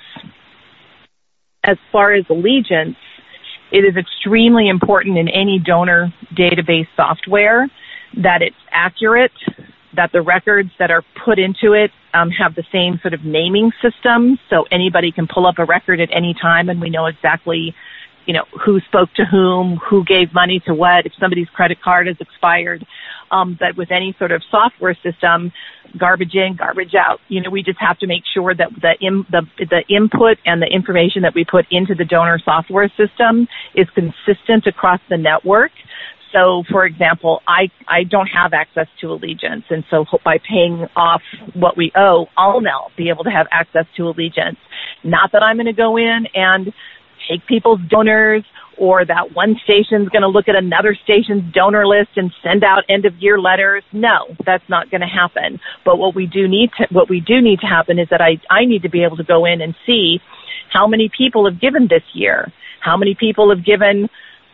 As far as allegiance, it is extremely important in any donor database software that it's accurate, that the records that are put into it um, have the same sort of naming system, so anybody can pull up a record at any time and we know exactly, you know, who spoke to whom, who gave money to what, if somebody's credit card is expired. Um, but with any sort of software system, garbage in, garbage out. You know, we just have to make sure that the, in, the, the input and the information that we put into the donor software system is consistent across the network. So, for example, I, I don't have access to Allegiance, and so by paying off what we owe, I'll now be able to have access to Allegiance. Not that I'm going to go in and take people's donors, or that one station's going to look at another station's donor list and send out end-of-year letters. No, that's not going to happen. But what we do need to, what we do need to happen is that I, I need to be able to go in and see how many people have given this year, how many people have given,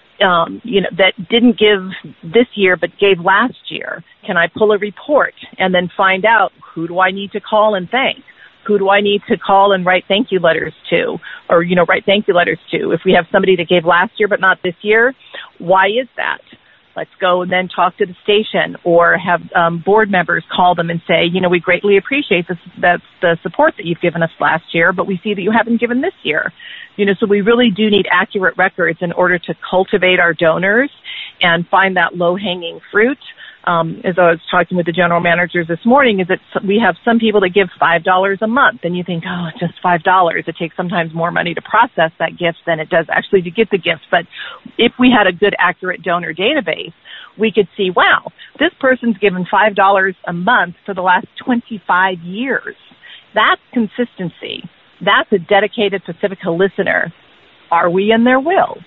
um, you know, that didn't give this year but gave last year. Can I pull a report and then find out who do I need to call and thank? Who do I need to call and write thank you letters to, or, you know, write thank you letters to? If we have somebody that gave last year but not this year, why is that? Let's go and then talk to the station, or have um, board members call them and say, you know, we greatly appreciate this, that's the support that you've given us last year, but we see that you haven't given this year. You know, so we really do need accurate records in order to cultivate our donors and find that low-hanging fruit. Um, as I was talking with the general managers this morning, is that we have some people that give five dollars a month, and you think, oh, it's just five dollars. It takes sometimes more money to process that gift than it does actually to get the gift. But if we had a good, accurate donor database, we could see, wow, this person's given five dollars a month for the last twenty-five years. That's consistency. That's a dedicated Pacifica listener. Are we in their will?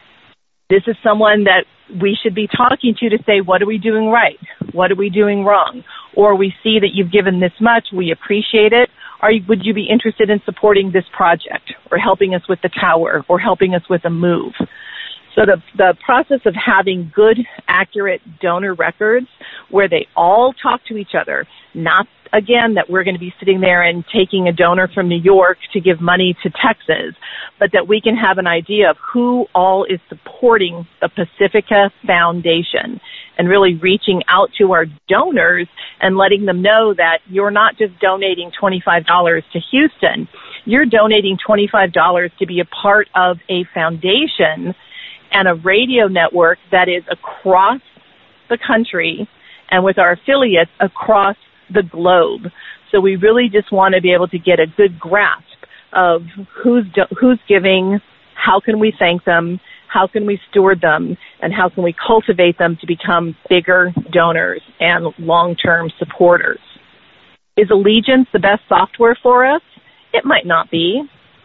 This is someone that we should be talking to to say, what are we doing right? What are we doing wrong? Or we see that you've given this much, we appreciate it. Are you, would you be interested in supporting this project, or helping us with the tower, or helping us with a move? So the, the process of having good, accurate donor records where they all talk to each other, not, again, that we're going to be sitting there and taking a donor from New York to give money to Texas, but that we can have an idea of who all is supporting the Pacifica Foundation, and really reaching out to our donors and letting them know that you're not just donating twenty-five dollars to Houston. You're donating twenty-five dollars to be a part of a foundation and a radio network that is across the country, and with our affiliates across the globe. So we really just want to be able to get a good grasp of who's do- who's giving, how can we thank them, how can we steward them, and how can we cultivate them to become bigger donors and long-term supporters. Is Allegiance the best software for us? It might not be.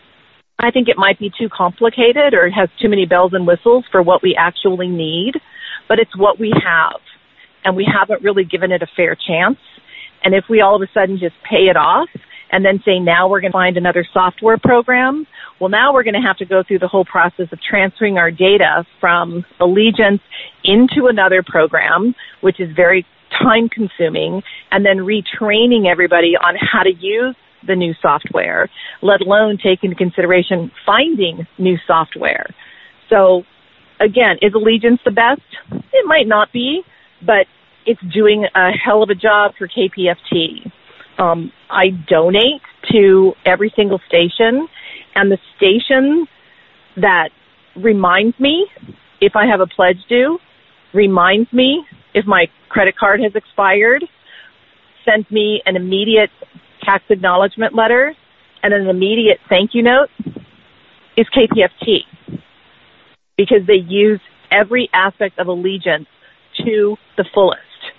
I think it might be too complicated, or it has too many bells and whistles for what we actually need, but it's what we have, and we haven't really given it a fair chance. And if we all of a sudden just pay it off and then say, now we're going to find another software program, well, now we're going to have to go through the whole process of transferring our data from Allegiance into another program, which is very time-consuming, and then retraining everybody on how to use the new software, let alone take into consideration finding new software. So again, is Allegiance the best? It might not be, but it's doing a hell of a job for K P F T. Um, I donate to every single station, and the station that reminds me if I have a pledge due, reminds me if my credit card has expired, sends me an immediate tax acknowledgement letter and an immediate thank you note is K P F T, because they use every aspect of Allegiance to the fullest.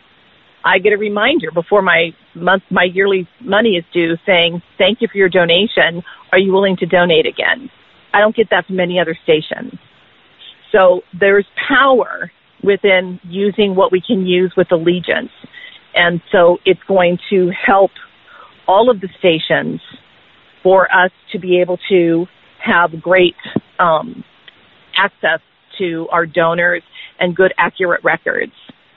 I get a reminder before my month, my yearly money is due saying, thank you for your donation. Are you willing to donate again? I don't get that from any other station. So there's power within using what we can use with Allegiance. And so it's going to help all of the stations for us to be able to have great um, access to our donors and good, accurate records.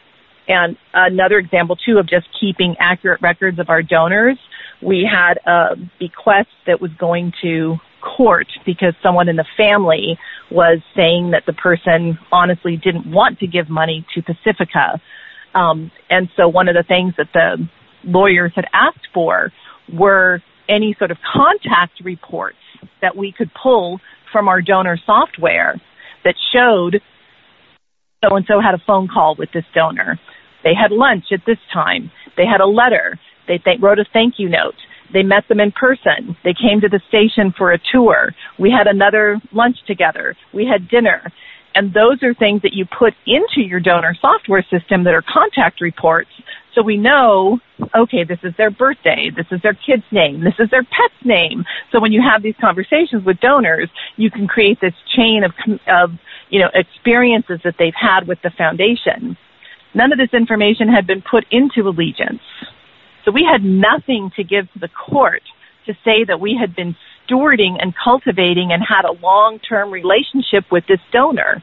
And another example, too, of just keeping accurate records of our donors, we had a bequest that was going to court because someone in the family was saying that the person honestly didn't want to give money to Pacifica. Um, and so one of the things that the lawyers had asked for were any sort of contact reports that we could pull from our donor software that showed so-and-so had a phone call with this donor. They had lunch at this time. They had a letter. They th- wrote a thank you note. They met them in person. They came to the station for a tour. We had another lunch together. We had dinner. And those are things that you put into your donor software system that are contact reports. So we know, okay, this is their birthday. This is their kid's name. This is their pet's name. So when you have these conversations with donors, you can create this chain of, of, you know, experiences that they've had with the foundation. None of this information had been put into Allegiance. So we had nothing to give to the court to say that we had been stewarding and cultivating and had a long-term relationship with this donor.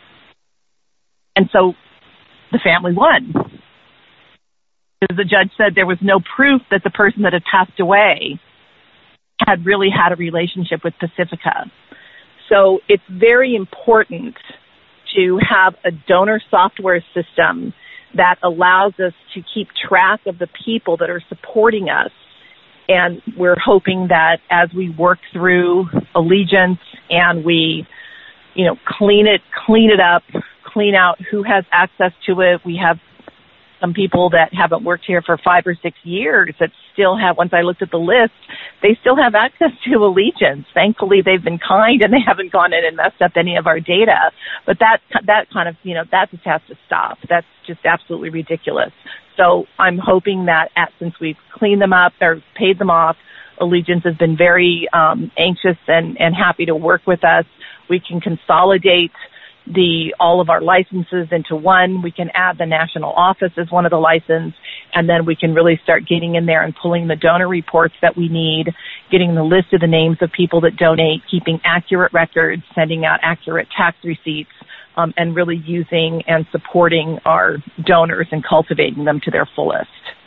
And so the family won. Because the judge said there was no proof that the person that had passed away had really had a relationship with Pacifica. So it's very important to have a donor software system that allows us to keep track of the people that are supporting us. And we're hoping that as we work through Allegiance and we, you know, clean it, clean it up, clean out who has access to it. We have some people that haven't worked here for five or six years that still have, once I looked at the list, they still have access to Allegiance. Thankfully, they've been kind and they haven't gone in and messed up any of our data. But that, that kind of, you know, that just has to stop. That's just absolutely ridiculous. So I'm hoping that at, since we've cleaned them up or paid them off, Allegiance has been very um, anxious and, and happy to work with us. We can consolidate the all of our licenses into one. We can add the national office as one of the license, and then we can really start getting in there and pulling the donor reports that we need, getting the list of the names of people that donate, keeping accurate records, sending out accurate tax receipts, um, and really using and supporting our donors and cultivating them to their fullest.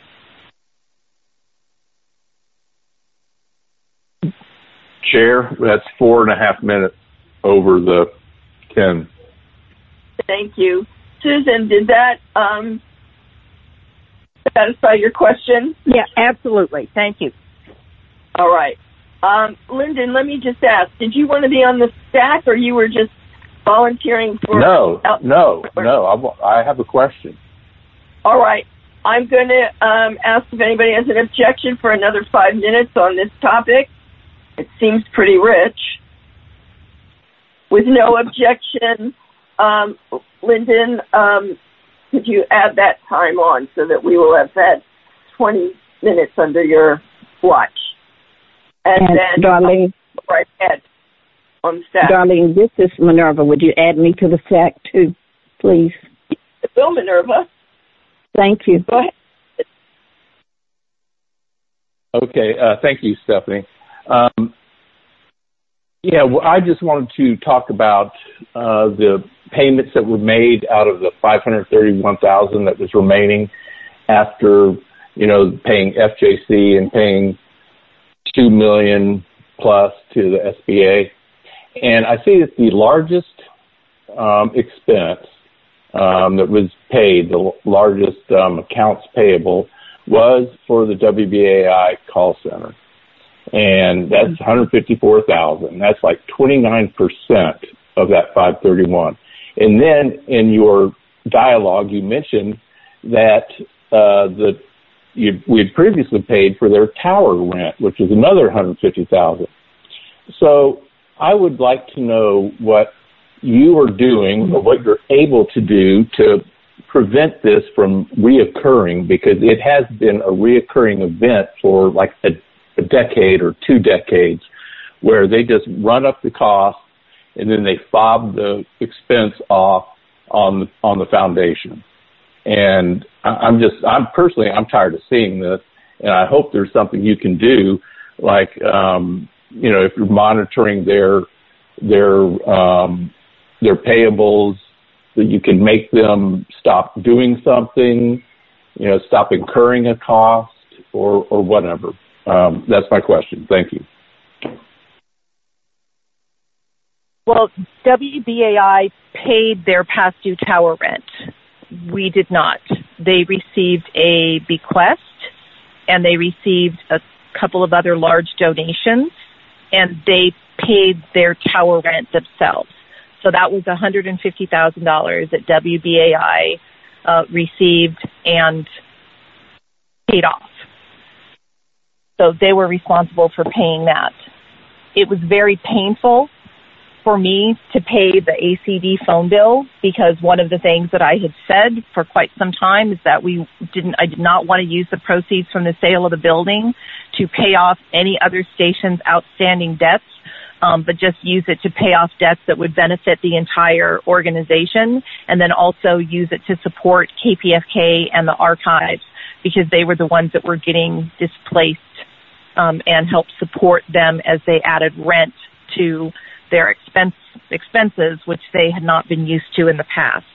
Chair, that's four and a half minutes over the ten. Thank you. Susan, did that um, satisfy your question? Yeah, absolutely. Thank you. All right. Um, Lyndon, let me just ask, did you want to be on the stack or you were just volunteering for... No, no, no. I, I have a question. All right. I'm going to um, ask if anybody has an objection for another five minutes on this topic. It seems pretty rich. With no objection, um, Lyndon, um, could you add that time on so that we will have had twenty minutes under your watch? And, and then, Darlene, right ahead on stack. Darlene, this is Minerva. Would you add me to the stack too, please? Bill, Minerva. Thank you. Go ahead. Okay, uh, thank you, Stephanie. Um, yeah, well, I just wanted to talk about uh, the payments that were made out of the five hundred thirty-one thousand dollars that was remaining after, you know, paying F J C and paying two million dollars plus to the S B A. And I see that the largest um, expense um, that was paid, the largest um, accounts payable, was for the W B A I call center. And that's one hundred fifty-four thousand dollars. That's like twenty-nine percent of that five thirty-one. And then in your dialogue, you mentioned that uh, the you, we had previously paid for their tower rent, which is another one hundred fifty thousand dollars. So I would like to know what you are doing or what you're able to do to prevent this from reoccurring, because it has been a reoccurring event for like a, a decade or two decades where they just run up the cost and then they fob the expense off on the, on the foundation. And I'm just, I'm personally, I'm tired of seeing this, and I hope there's something you can do, like, um, you know, if you're monitoring their, their, um, their payables, that you can make them stop doing something, you know, stop incurring a cost or, or whatever. Um, that's my question. Thank you. Well, W B A I paid their past due tower rent. We did not. They received a bequest, and they received a couple of other large donations, and they paid their tower rent themselves. So that was one hundred fifty thousand dollars that W B A I uh, received and paid off. So they were responsible for paying that. It was very painful for me to pay the A C D phone bill, because one of the things that I had said for quite some time is that we didn't, I did not want to use the proceeds from the sale of the building to pay off any other station's outstanding debts, um, but just use it to pay off debts that would benefit the entire organization, and then also use it to support K P F K and the archives, because they were the ones that were getting displaced, um, and help support them as they added rent to their expense expenses, which they had not been used to in the past.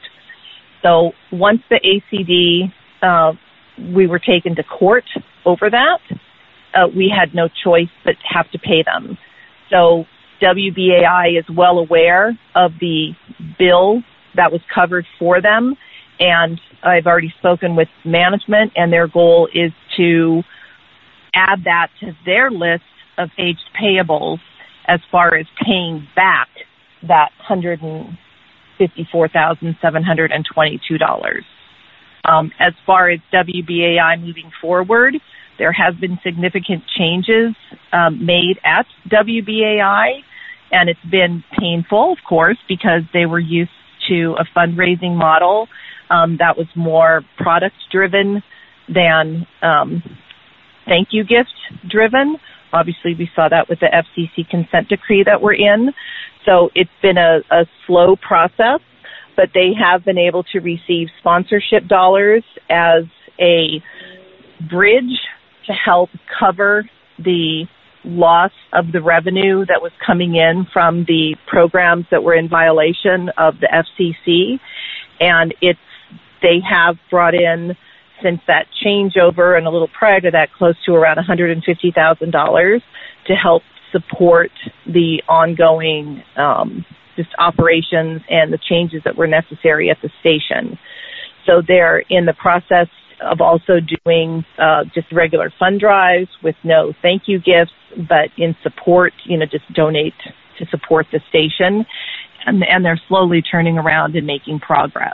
So once the A C D, uh, we were taken to court over that, uh, we had no choice but have to pay them. So W B A I is well aware of the bill that was covered for them, and I've already spoken with management, and their goal is to add that to their list of aged payables as far as paying back that one hundred fifty-four thousand seven hundred twenty-two dollars. Um, as far as W B A I moving forward, there have been significant changes um, made at W B A I, and it's been painful, of course, because they were used to a fundraising model um, that was more product-driven than um, thank you gift-driven. Obviously, we saw that with the F C C consent decree that we're in. So it's been a, a slow process, but they have been able to receive sponsorship dollars as a bridge to help cover the loss of the revenue that was coming in from the programs that were in violation of the F C C. And it's, they have brought in, since that changeover and a little prior to that, close to around one hundred fifty thousand dollars to help support the ongoing um, just operations and the changes that were necessary at the station. So they're in the process of also doing uh, just regular fund drives with no thank you gifts, but in support, you know, just donate to support the station. And, and they're slowly turning around and making progress.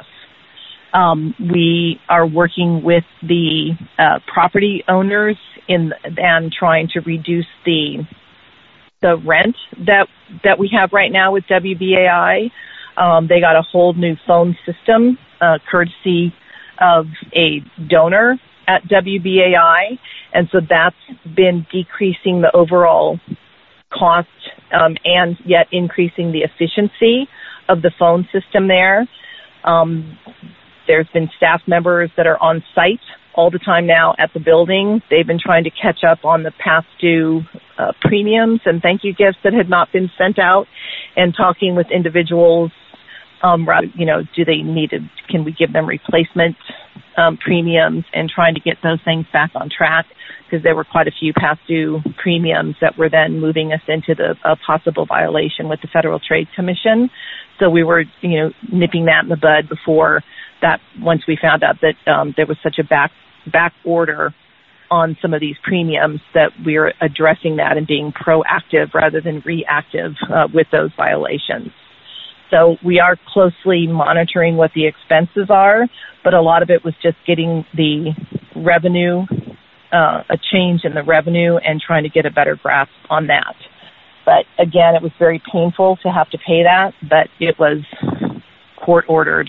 Um, we are working with the uh, property owners in and trying to reduce the the rent that that we have right now with W B A I. Um, they got a whole new phone system, uh, courtesy of a donor at W B A I, and so that's been decreasing the overall cost um, and yet increasing the efficiency of the phone system there. Um, There's been staff members that are on site all the time now at the building. They've been trying to catch up on the past due uh, premiums and thank you gifts that had not been sent out, and talking with individuals Um, you know, do they need to, can we give them replacement um, premiums and trying to get those things back on track? Because there were quite a few past due premiums that were then moving us into the a possible violation with the Federal Trade Commission. So we were, you know, nipping that in the bud before that, once we found out that um, there was such a back, back order on some of these premiums, that we're addressing that and being proactive rather than reactive uh, with those violations. So we are closely monitoring what the expenses are, but a lot of it was just getting the revenue, uh, a change in the revenue and trying to get a better grasp on that. But again, it was very painful to have to pay that, but it was court ordered.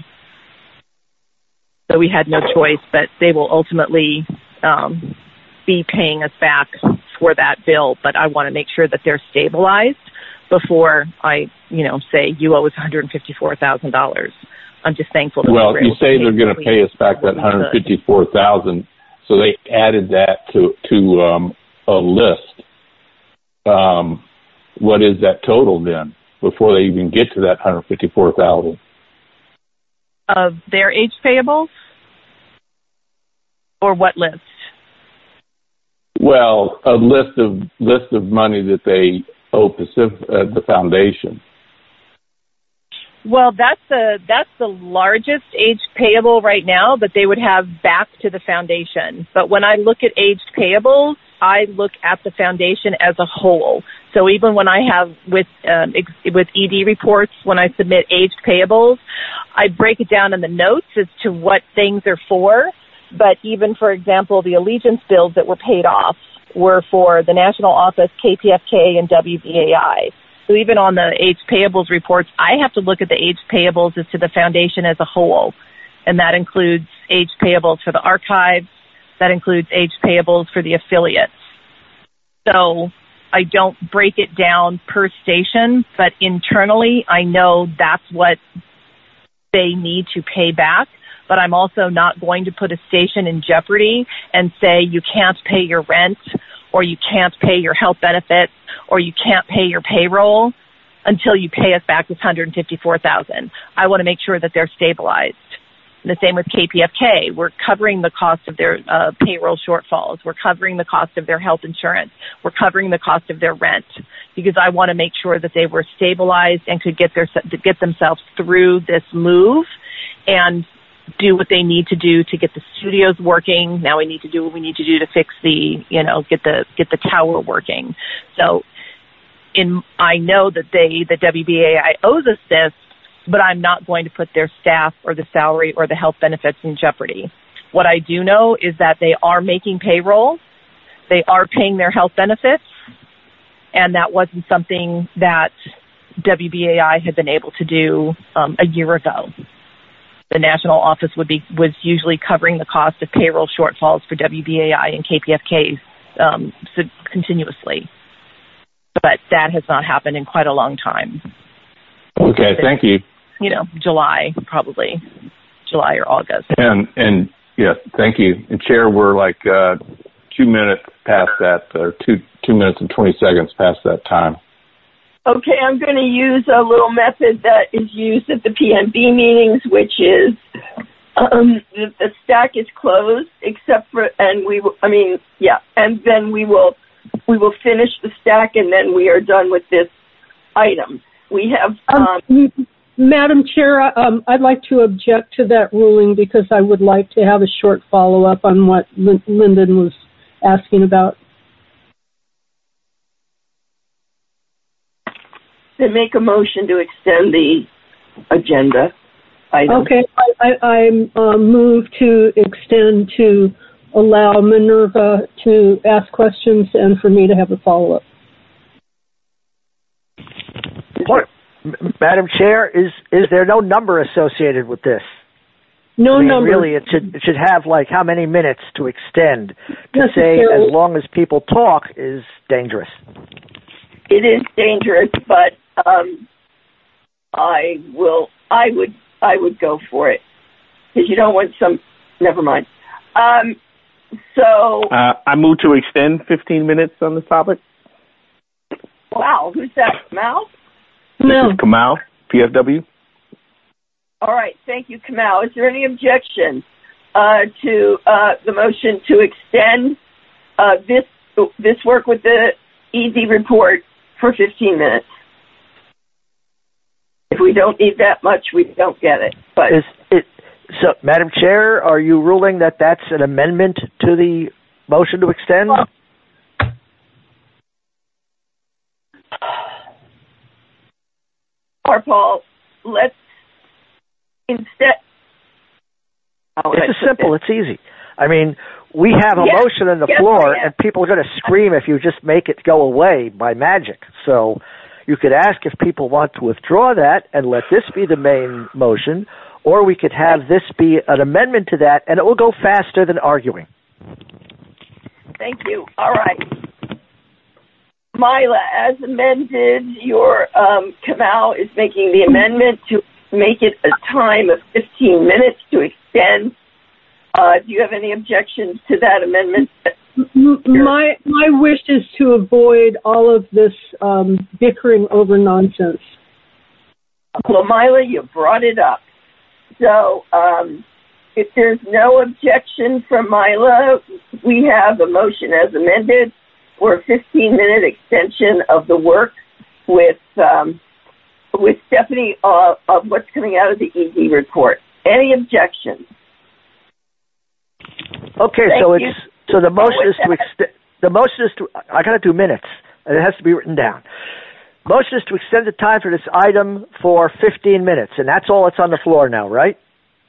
So we had no choice, but they will ultimately um, be paying us back for that bill. But I want to make sure that they're stabilized before I, you know, say you owe us one hundred fifty-four thousand dollars. I'm just thankful that well, we were you able say to they're going to pay us back that one hundred fifty-four thousand dollars, so they added that to to um, a list. Um, what is that total then before they even get to that one hundred fifty-four thousand of dollars? their age payables, or what list? Well, a list of list of money that they owe Pacific, uh, the foundation. Well, that's the that's the largest age payable right now, but they would have back to the foundation. But when I look at aged payables, I look at the foundation as a whole. So even when I have with um, ex- with E D reports, when I submit aged payables, I break it down in the notes as to what things are for. But even, for example, the Allegiance bills that were paid off were for the National Office, K P F K, and W B A I. So even on the age payables reports, I have to look at the age payables as to the foundation as a whole. And that includes age payables for the archives. That includes age payables for the affiliates. So I don't break it down per station, but internally I know that's what they need to pay back. But I'm also not going to put a station in jeopardy and say you can't pay your rent, or you can't pay your health benefits, or you can't pay your payroll until you pay us back this one hundred fifty-four thousand dollars. I want to make sure that they're stabilized. And the same with K P F K. We're covering the cost of their uh, payroll shortfalls. We're covering the cost of their health insurance. We're covering the cost of their rent, because I want to make sure that they were stabilized and could get their get themselves through this move and do what they need to do to get the studios working. Now we need to do what we need to do to fix the, you know, get the get the tower working. So in I know that they, the W B A I owes us this, but I'm not going to put their staff or the salary or the health benefits in jeopardy. What I do know is that they are making payroll, they are paying their health benefits, and that wasn't something that W B A I had been able to do um, a year ago. The national office would be was usually covering the cost of payroll shortfalls for W B A I and K P F K um, so continuously, but that has not happened in quite a long time. Okay, thank you. You know, July probably, July or August. And and yes, thank you. And Chair, we're like uh, two minutes past that, or two two minutes and twenty seconds past that time. Okay, I'm going to use a little method that is used at the P M B meetings, which is um, the, the stack is closed, except for, and we, I mean, yeah, and then we will, we will finish the stack, and then we are done with this item. We have, um, um, Madam Chair, um, I'd like to object to that ruling because I would like to have a short follow-up on what L- Lyndon was asking about. To make a motion to extend the agenda item. Okay, I, I, I uh, move to extend to allow Minerva to ask questions and for me to have a follow-up. Madam Chair, is is there no number associated with this? No I mean, number. Really, it should it should have like how many minutes to extend. To say as long as people talk is dangerous. It is dangerous, but um, I will. I would. I would go for it because you don't want some. Never mind. Um, so uh, I move to extend fifteen minutes on this topic. Wow, who's that? Mal? This No. is Kamal, P F W. All right. Thank you, Kamal. Is there any objection uh, to uh, the motion to extend uh, this this work with the E D report for fifteen minutes? If we don't need that much, we don't get it. But is it so, Madam Chair? Are you ruling that that's an amendment to the motion to extend? Well, or Paul, let's instead. Oh, it's simple. It's easy. I mean, we have a yes, motion on the yes, floor, and people are going to scream if you just make it go away by magic. So you could ask if people want to withdraw that and let this be the main motion, or we could have this be an amendment to that, and it will go faster than arguing. Thank you. All right. Mila, as amended, your um, Kamal is making the amendment to make it a time of fifteen minutes to extend. Uh, do you have any objections to that amendment? My my wish is to avoid all of this um, bickering over nonsense. Well, Mila, you brought it up. So um, if there's no objection from Mila, we have a motion as amended for a fifteen-minute extension of the work with um, with Stephanie uh, of what's coming out of the E D report. Any objections? Okay, Thank so you. it's so the motion is to extend. The motion is to. I got to do minutes, and it has to be written down. Motion is to extend the time for this item for fifteen minutes, and that's all that's on the floor now, right?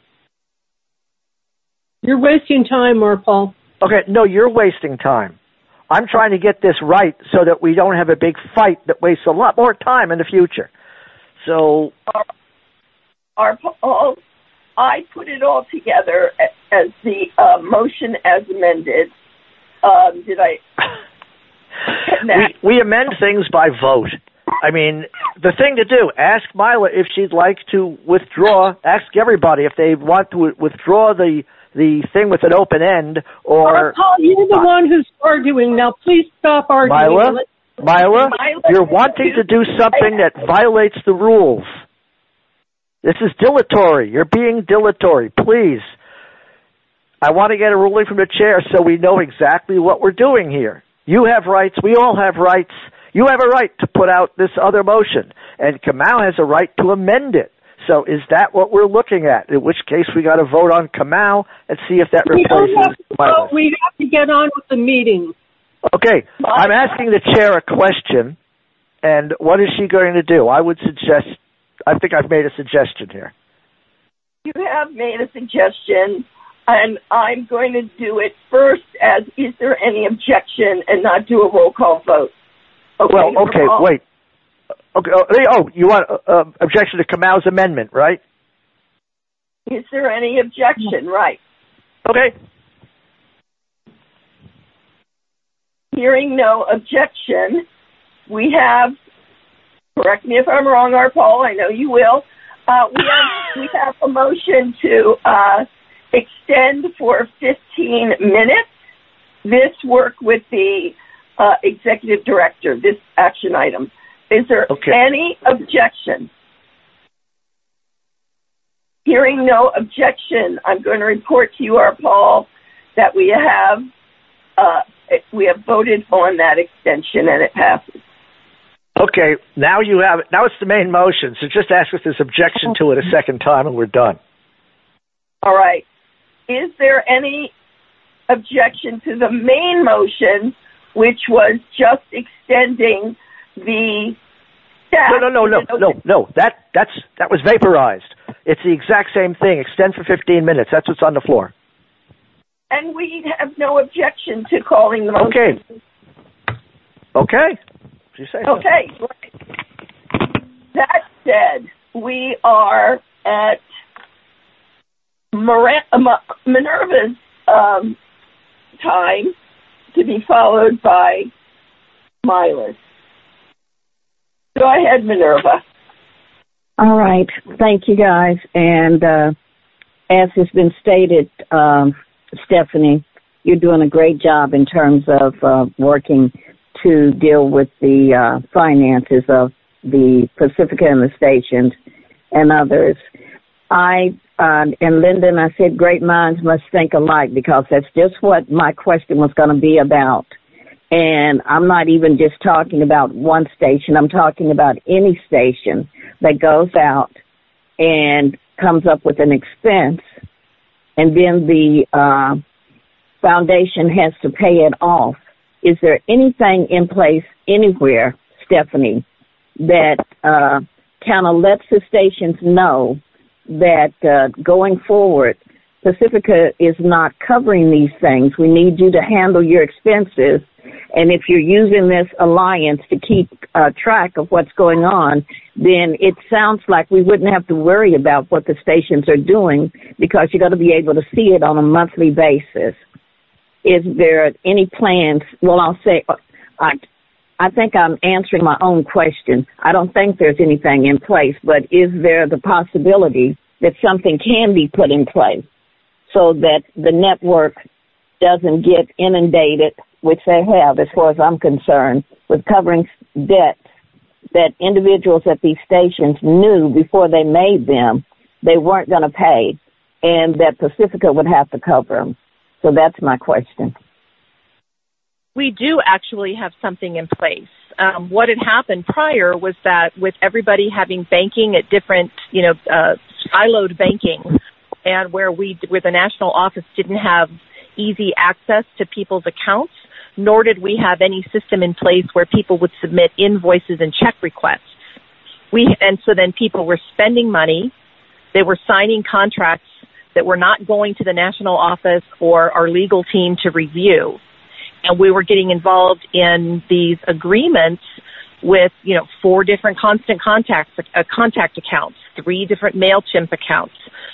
You're wasting time, Paul. Okay, no, you're wasting time. I'm trying to get this right so that we don't have a big fight that wastes a lot more time in the future. So, our, our all, I put it all together as the uh, motion as amended. Um, did I? we, we amend things by vote. I mean, the thing to do, ask Mila if she'd like to withdraw, ask everybody if they want to withdraw the the thing with an open end, or... Oh, Paul, you're the one who's arguing. Now, please stop arguing. Mila, Mila, Mila you're wanting to do something that violates the rules. This is dilatory. You're being dilatory. Please. I want to get a ruling from the chair so we know exactly what we're doing here. You have rights. We all have rights. You have a right to put out this other motion, and Kamal has a right to amend it. So is that what we're looking at? In which case we got to vote on Kamal and see if that we replaces don't have to my vote. We have to get on with the meeting. Okay, I'm asking the chair a question, and what is she going to do? I would suggest, I think I've made a suggestion here. You have made a suggestion, and I'm going to do it first as, is there any objection, and not do a roll call vote. Okay, well, okay, wait. Okay. Oh, you want uh, objection to Kamal's amendment, right? Is there any objection? Right. Okay. Hearing no objection, we have. Correct me if I'm wrong, R. Paul. I know you will. Uh, we have we have a motion to uh, extend for fifteen minutes this work with the uh, executive director. This action item. Is there okay. any objection? Hearing no objection, I'm going to report to you, R. Paul, that we have uh, we have voted on that extension and it passes. Okay, now you have it. Now it's the main motion, so just ask if there's objection to it a second time and we're done. All right. Is there any objection to the main motion, which was just extending the staff? No, no, no, no, no, no. That that's that was vaporized. It's the exact same thing. Extend for fifteen minutes. That's what's on the floor. And we have no objection to calling the motion. Okay. Okay. You say so. Okay. That said, we are at Minerva's um, time to be followed by Mila's. Go ahead, Minerva. All right. Thank you, guys. And uh, as has been stated, um, Stephanie, you're doing a great job in terms of uh, working to deal with the uh, finances of the Pacifica and the stations and others. I uh, and Linda and I said great minds must think alike, because that's just what my question was going to be about. And I'm not even just talking about one station. I'm talking about any station that goes out and comes up with an expense, and then the uh, foundation has to pay it off. Is there anything in place anywhere, Stephanie, that uh, kind of lets the stations know that uh, going forward, Pacifica is not covering these things? We need you to handle your expenses. And if you're using this alliance to keep uh, track of what's going on, then it sounds like we wouldn't have to worry about what the stations are doing, because you're going to be able to see it on a monthly basis. Is there any plans? Well, I'll say, I, I think I'm answering my own question. I don't think there's anything in place, but is there the possibility that something can be put in place so that the network doesn't get inundated, which they have, as far as I'm concerned, with covering debts that individuals at these stations knew before they made them they weren't going to pay, and that Pacifica would have to cover them? So that's my question. We do actually have something in place. Um, what had happened prior was that with everybody having banking at different, you know, uh, siloed banking, and where we, where the national office didn't have easy access to people's accounts, nor did we have any system in place where people would submit invoices and check requests. We, and so then people were spending money, they were signing contracts that were not going to the national office or our legal team to review. And we were getting involved in these agreements with, you know, four different constant contacts, uh, contact accounts, three different MailChimp accounts,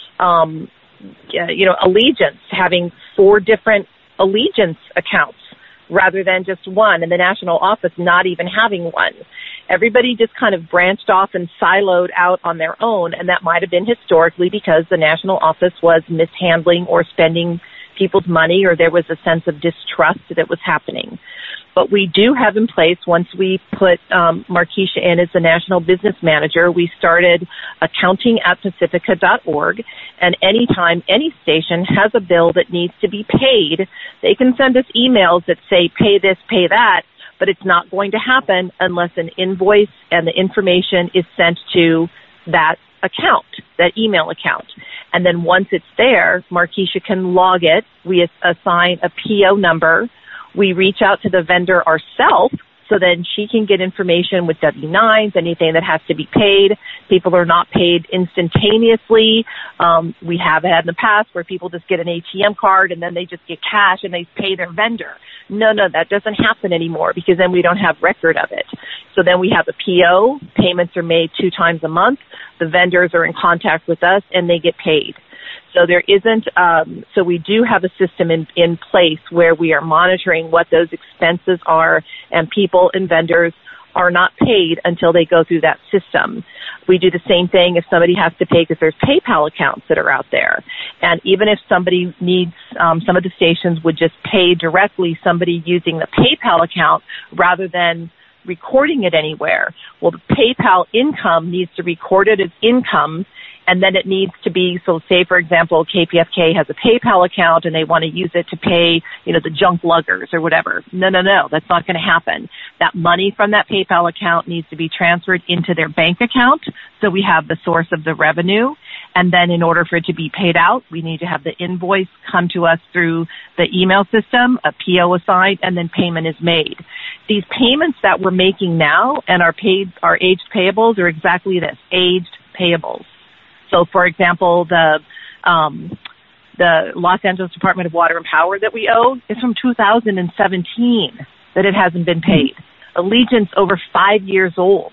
um, you know, Allegiance, having four different Allegiance accounts rather than just one, and the national office not even having one. Everybody just kind of branched off and siloed out on their own, and that might have been historically because the national office was mishandling or spending people's money, or there was a sense of distrust that was happening. But we do have in place, once we put um, Markeisha in as the national business manager, we started accounting at pacifica dot org, and anytime any station has a bill that needs to be paid, they can send us emails that say, pay this, pay that, but it's not going to happen unless an invoice and the information is sent to that account, that email account. And then once it's there, Markeisha can log it. We assign a P O number. We reach out to the vendor ourselves, so then she can get information with W nines, anything that has to be paid. People are not paid instantaneously. Um, we have had in the past where people just get an A T M card and then they just get cash and they pay their vendor. No, no, that doesn't happen anymore, because then we don't have record of it. So then we have a P O. Payments are made two times a month. The vendors are in contact with us and they get paid. So there isn't, um, so we do have a system in, in place where we are monitoring what those expenses are, and people and vendors are not paid until they go through that system. We do the same thing if somebody has to pay, because there's PayPal accounts that are out there. And even if somebody needs, um, some of the stations would just pay directly somebody using the PayPal account rather than recording it anywhere. Well, the PayPal income needs to record it as income, and then it needs to be, so say, for example, K P F K has a PayPal account and they want to use it to pay, you know, the junk luggers or whatever. No, no, no, that's not going to happen. That money from that PayPal account needs to be transferred into their bank account, so we have the source of the revenue. And then in order for it to be paid out, we need to have the invoice come to us through the email system, a P O assigned, and then payment is made. These payments that we're making now and our paid, our aged payables are exactly this, aged payables. So, for example, the um, the Los Angeles Department of Water and Power that we owe is from two thousand seventeen that it hasn't been paid. Allegiance over five years old.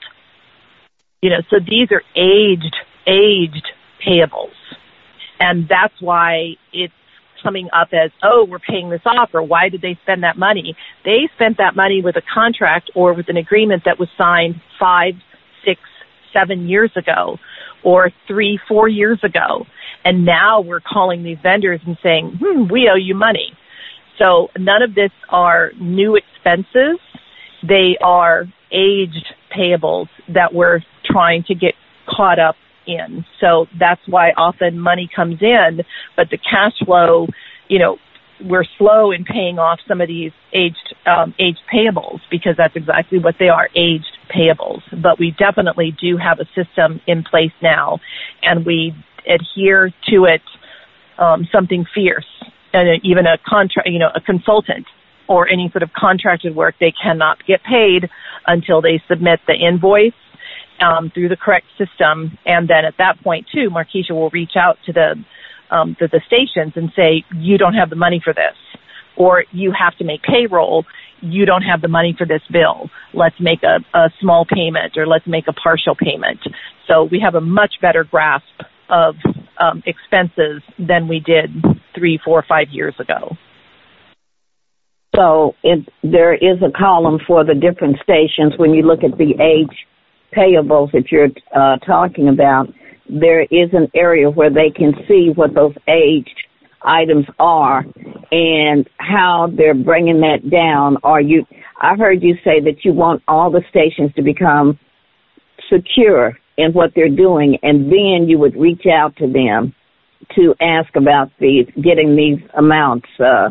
You know, so these are aged, aged payables. And that's why it's coming up as, oh, we're paying this off, or why did they spend that money? They spent that money with a contract or with an agreement that was signed five, six, seven years ago, or three, four years ago. And now we're calling these vendors and saying, hmm, we owe you money. So none of this are new expenses. They are aged payables that we're trying to get caught up in. So that's why often money comes in, but the cash flow, you know, we're slow in paying off some of these aged um, aged payables because that's exactly what they are, aged payables. But we definitely do have a system in place now, and we adhere to it, um, something fierce. And even a contract, you know, a consultant or any sort of contracted work, they cannot get paid until they submit the invoice um, through the correct system. And then at that point, too, Markeisha will reach out to the Um, the, the stations and say, you don't have the money for this, or you have to make payroll, you don't have the money for this bill. Let's make a, a small payment, or let's make a partial payment. So we have a much better grasp of um, expenses than we did three, four, five years ago. So it, there is a column for the different stations when you look at the age payables that you're uh, talking about. There is an area where they can see what those aged items are and how they're bringing that down. Are you? I heard you say that you want all the stations to become secure in what they're doing, and then you would reach out to them to ask about these, getting these amounts uh,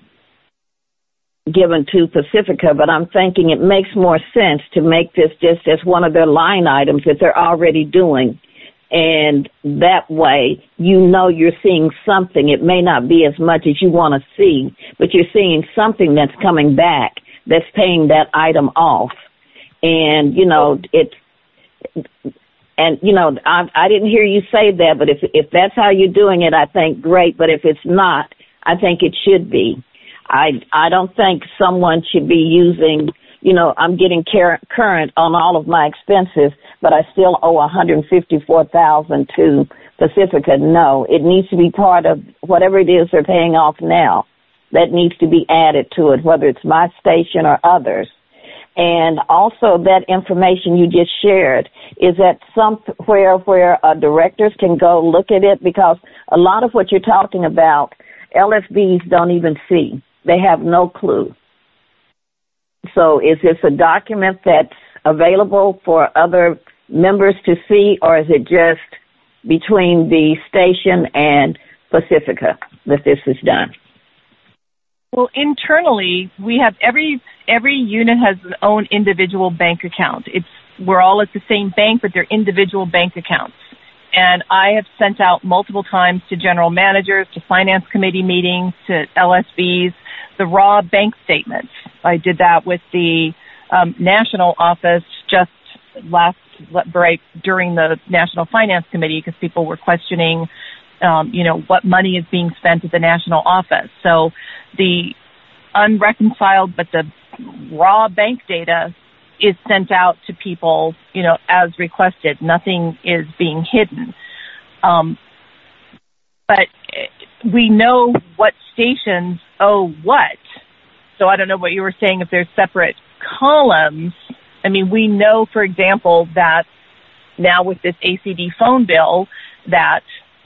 given to Pacifica. But I'm thinking it makes more sense to make this just as one of their line items that they're already doing. And that way, you know you're seeing something. It may not be as much as you want to see, but you're seeing something that's coming back that's paying that item off. And, you know, it, and, you know, I, I didn't hear you say that, but if, if that's how you're doing it, I think great. But if it's not, I think it should be. I, I don't think someone should be using, you know, I'm getting car- current on all of my expenses, but I still owe one hundred fifty-four thousand dollars to Pacifica. No, it needs to be part of whatever it is they're paying off now. That needs to be added to it, whether it's my station or others. And also that information you just shared, is that somewhere where uh, directors can go look at it? Because a lot of what you're talking about, L F Bs don't even see. They have no clue. So is this a document that's available for other members to see, or is it just between the station and Pacifica that this is done? Well, internally, we have every every unit has its own individual bank account. It's we're all at the same bank, but they're individual bank accounts. And I have sent out multiple times to general managers, to finance committee meetings, to L S Bs, the raw bank statements. I did that with the um, national office just last break during the National Finance Committee because people were questioning, um, you know, what money is being spent at the national office. So the unreconciled but the raw bank data is sent out to people, you know, as requested. Nothing is being hidden. Um, but we know what stations owe what. So I don't know what you were saying, if there's separate columns. I mean, we know, for example, that now with this A C D phone bill that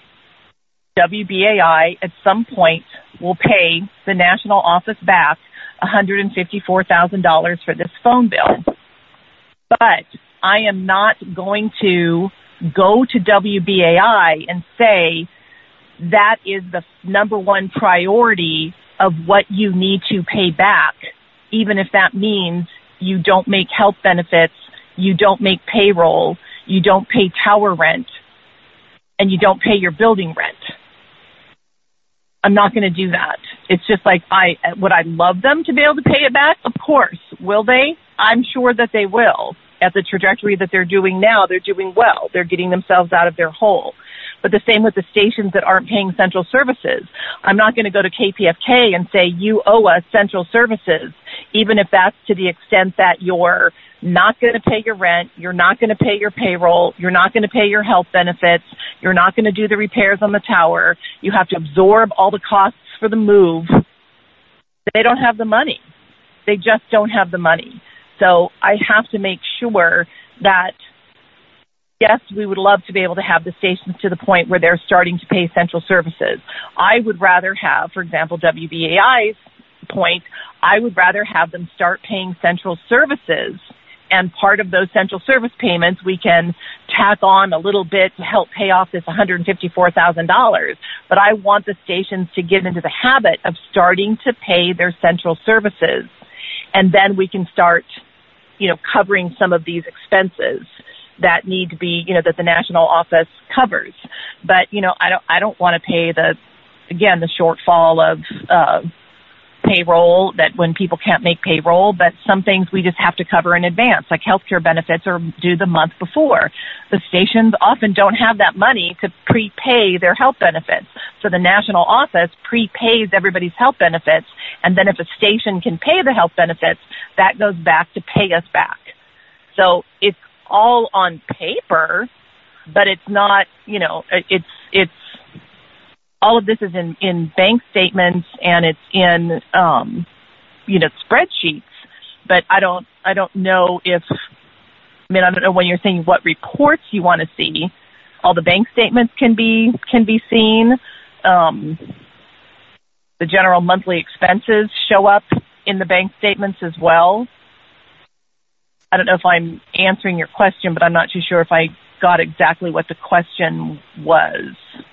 W B A I at some point will pay the national office back one hundred fifty-four thousand dollars for this phone bill. But I am not going to go to W B A I and say that is the number one priority of what you need to pay back, even if that means you don't make health benefits, you don't make payroll, you don't pay tower rent, and you don't pay your building rent. I'm not going to do that. It's just like, I would I love them to be able to pay it back? Of course. Will they? I'm sure that they will. At the trajectory that they're doing now, they're doing well. They're getting themselves out of their hole. But the same with the stations that aren't paying central services. I'm not going to go to K P F K and say, you owe us central services, even if that's to the extent that you're not going to pay your rent, you're not going to pay your payroll, you're not going to pay your health benefits, you're not going to do the repairs on the tower, you have to absorb all the costs for the move. They don't have the money. They just don't have the money. So I have to make sure that, yes, we would love to be able to have the stations to the point where they're starting to pay central services. I would rather have, for example, W B A I's point, I would rather have them start paying central services And part of those central service payments, we can tack on a little bit to help pay off this one hundred fifty-four thousand dollars. But I want the stations to get into the habit of starting to pay their central services. And then we can start, you know, covering some of these expenses that need to be, you know, that the national office covers. But, you know, I don't, I don't want to pay the, again, the shortfall of, uh, payroll, that when people can't make payroll, but some things we just have to cover in advance, like healthcare benefits are due the month before. The stations often don't have that money to prepay their health benefits. So the national office prepays everybody's health benefits, and then if a station can pay the health benefits, that goes back to pay us back. So it's all on paper, but it's not, you know, it's, it's, all of this is in, in bank statements and it's in, um, you know, spreadsheets, but I don't, I don't know if, I mean, I don't know when you're saying what reports you want to see. All the bank statements can be, can be seen. Um, the general monthly expenses show up in the bank statements as well. I don't know if I'm answering your question, but I'm not too sure if I got exactly what the question was.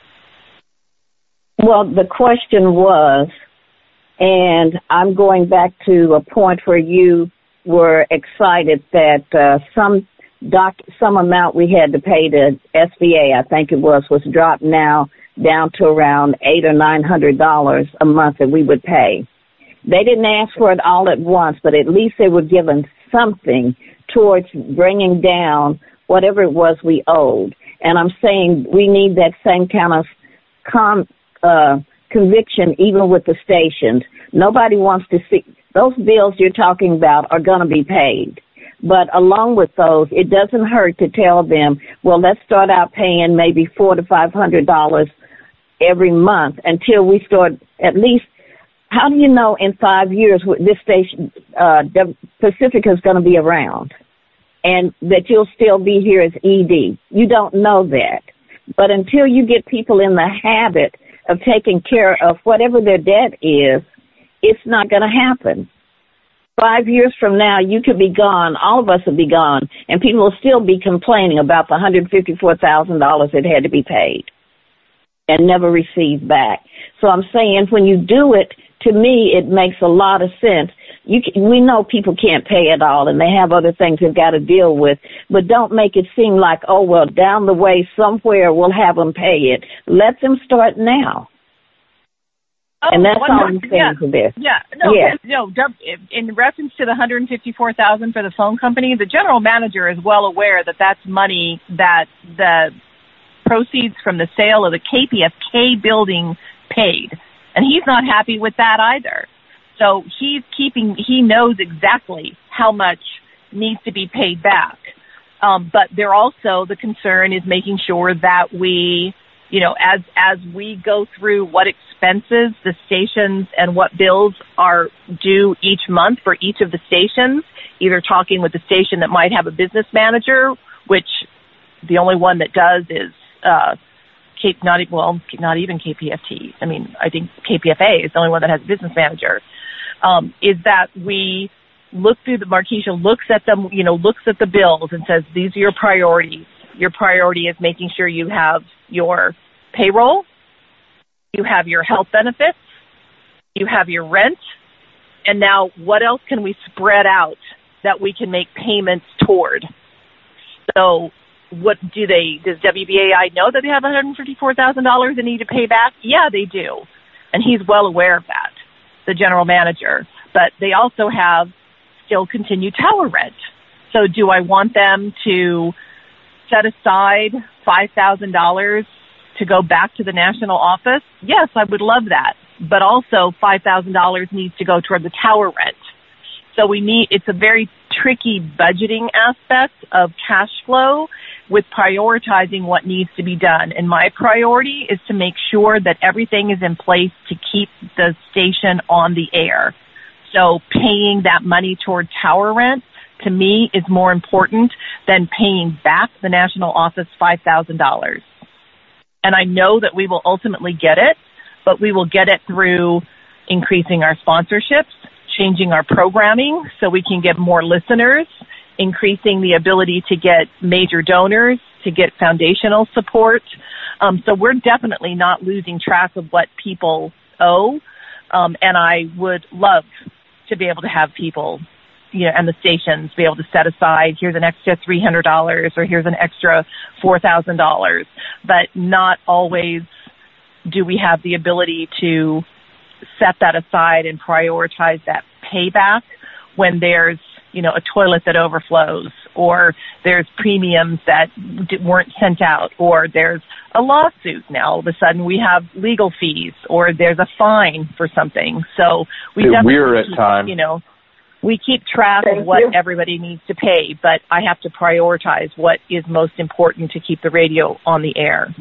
Well, the question was, and I'm going back to a point where you were excited that uh, some doc, some amount we had to pay to S B A, I think it was, was dropped now down to around eight or nine hundred dollars a month that we would pay. They didn't ask for it all at once, but at least they were given something towards bringing down whatever it was we owed. And I'm saying we need that same kind of com. Uh, conviction even with the stations. Nobody wants to see those bills you're talking about are going to be paid. But along with those, it doesn't hurt to tell them, well, let's start out paying maybe four to five hundred dollars every month until we start at least. How do you know in five years this station, uh, Pacifica is going to be around and that you'll still be here as E D? You don't know that. But until you get people in the habit of taking care of whatever their debt is, it's not going to happen. Five years from now, you could be gone. All of us will be gone, and people will still be complaining about the one hundred fifty-four thousand dollars that had to be paid and never received back. So I'm saying when you do it, to me, it makes a lot of sense. You can, we know people can't pay it all, and they have other things they've got to deal with, but don't make it seem like, oh, well, down the way somewhere we'll have them pay it. Let them start now. Oh, and that's all I'm saying yeah, to this. Yeah, no, yeah. no. In reference to the one hundred fifty-four thousand dollars for the phone company, the general manager is well aware that that's money that the proceeds from the sale of the K P F K building paid, and he's not happy with that either. So he's keeping, he knows exactly how much needs to be paid back. Um, but they're also, the concern is making sure that we, you know, as, as we go through what expenses the stations and what bills are due each month for each of the stations, either talking with the station that might have a business manager, which the only one that does is, uh, K, not even, well, not even K P F T. I mean, I think K P F A is the only one that has a business manager. Um, is that we look through the, Markeisha looks at them, you know, looks at the bills and says, these are your priorities. Your priority is making sure you have your payroll, you have your health benefits, you have your rent, and now what else can we spread out that we can make payments toward? So what do they, does W B A I know that they have one hundred fifty-four thousand dollars they need to pay back? Yeah, they do. And he's well aware of that, the general manager. But they also have still continued tower rent. So do I want them to set aside five thousand dollars to go back to the national office? Yes, I would love that. But also five thousand dollars needs to go toward the tower rent. So we need, it's a very tricky budgeting aspect of cash flow with prioritizing what needs to be done. And my priority is to make sure that everything is in place to keep the station on the air. So paying that money toward tower rent, to me, is more important than paying back the national office five thousand dollars. And I know that we will ultimately get it, but we will get it through increasing our sponsorships, changing our programming so we can get more listeners, increasing the ability to get major donors, to get foundational support. Um, so we're definitely not losing track of what people owe. Um, and I would love to be able to have people, you know, and the stations be able to set aside, here's an extra three hundred dollars or here's an extra four thousand dollars. But not always do we have the ability to set that aside and prioritize that payback when there's, you know, a toilet that overflows, or there's premiums that weren't sent out, or there's a lawsuit. Now all of a sudden we have legal fees, or there's a fine for something. So we definitely we're at keep, time. you know, we keep track Thank of what you. everybody needs to pay, but I have to prioritize what is most important to keep the radio on the air.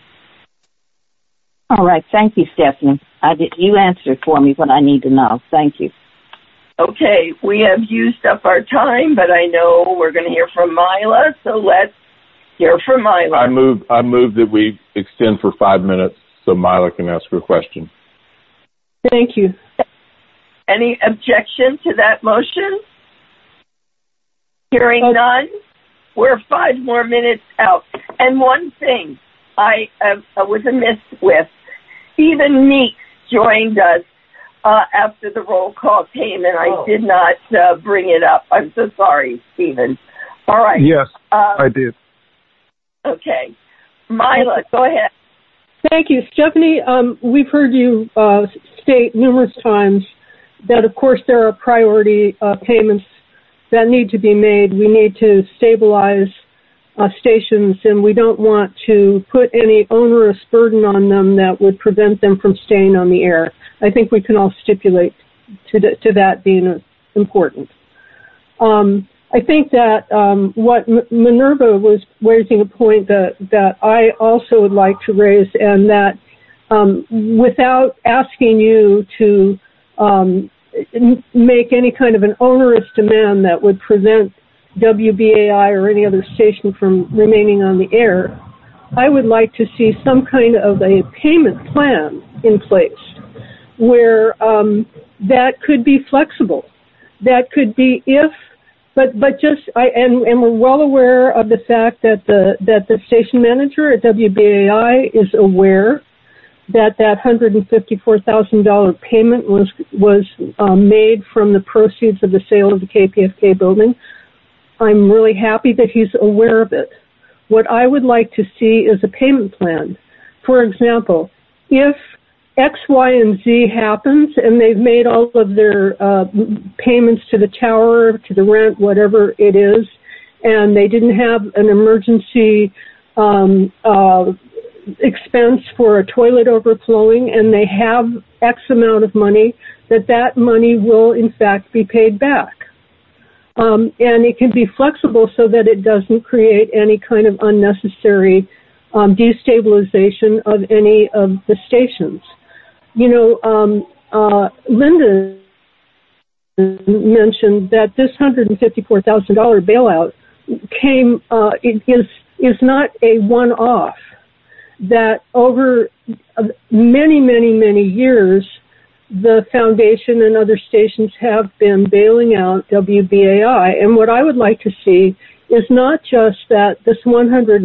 All right. Thank you, Stephanie. I did, you answered for me what I need to know. Thank you. Okay, we have used up our time, but I know we're going to hear from Mila, so let's hear from Mila. I move, I move that we extend for five minutes so Mila can ask her question. Thank you. Any objection to that motion? Hearing Okay. none, we're five more minutes out. And one thing I, uh, I was amiss with, Stephen Meeks joined us uh, after the roll call came, and I Oh. did not uh, bring it up. I'm so sorry, Stephen. All right. Yes, Uh, I did. okay. Mila, go ahead. Thank you, Stephanie. Um, we've heard you uh, state numerous times that, of course, there are priority uh, payments that need to be made. We need to stabilize uh, stations, and we don't want to put any onerous burden on them that would prevent them from staying on the air. I think we can all stipulate to, th- to that being uh, important. Um, I think that um, what M- Minerva was raising a point that, that I also would like to raise, and that um, without asking you to um, n- make any kind of an onerous demand that would prevent W B A I or any other station from remaining on the air, I would like to see some kind of a payment plan in place where um, that could be flexible. That could be if But but just I and, and we're well aware of the fact that the that the station manager at W B A I is aware that that one hundred fifty-four thousand dollars payment was was um, made from the proceeds of the sale of the K P F K building. I'm really happy that he's aware of it. What I would like to see is a payment plan. For example, if X, Y, and Z happens, and they've made all of their uh, payments to the tower, to the rent, whatever it is, and they didn't have an emergency um, uh, expense for a toilet overflowing, and they have X amount of money, that that money will, in fact, be paid back. Um, and it can be flexible so that it doesn't create any kind of unnecessary um, destabilization of any of the stations. You know, um, uh, Linda mentioned that this one hundred fifty-four thousand dollars bailout came, uh, it is, is not a one-off. That over many, many, many years, the foundation and other stations have been bailing out W B A I. And what I would like to see is not just that this one hundred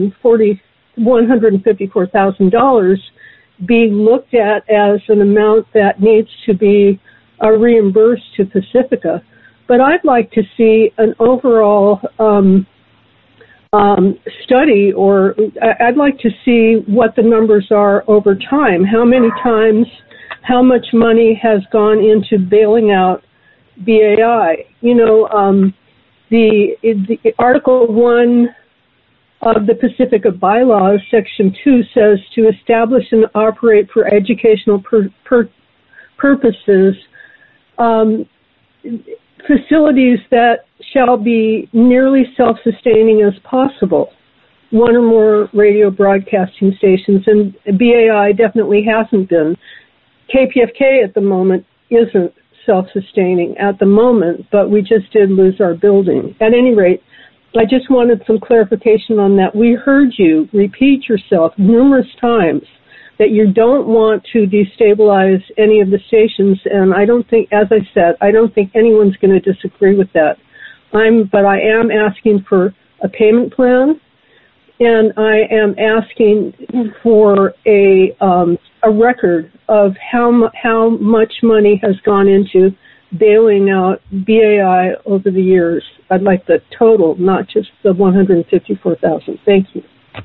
fifty-four thousand dollars be looked at as an amount that needs to be uh, reimbursed to Pacifica, but I'd like to see an overall um, um, study, or I'd like to see what the numbers are over time. How many times, how much money has gone into bailing out B A I? You know, um, the, the Article one of the Pacifica bylaws, Section two, says to establish and operate for educational per, per, purposes um, facilities that shall be nearly self-sustaining as possible, one or more radio broadcasting stations, and B A I definitely hasn't been. K P F K at the moment isn't self-sustaining at the moment, but we just did lose our building. At any rate, I just wanted some clarification on that. We heard you repeat yourself numerous times that you don't want to destabilize any of the stations, and I don't think, as I said, I don't think anyone's going to disagree with that. I'm, but I am asking for a payment plan, and I am asking for a um, a record of how how much money has gone into bailing out B A I over the years. I'd like the total, not just the one hundred fifty-four thousand. Thank you.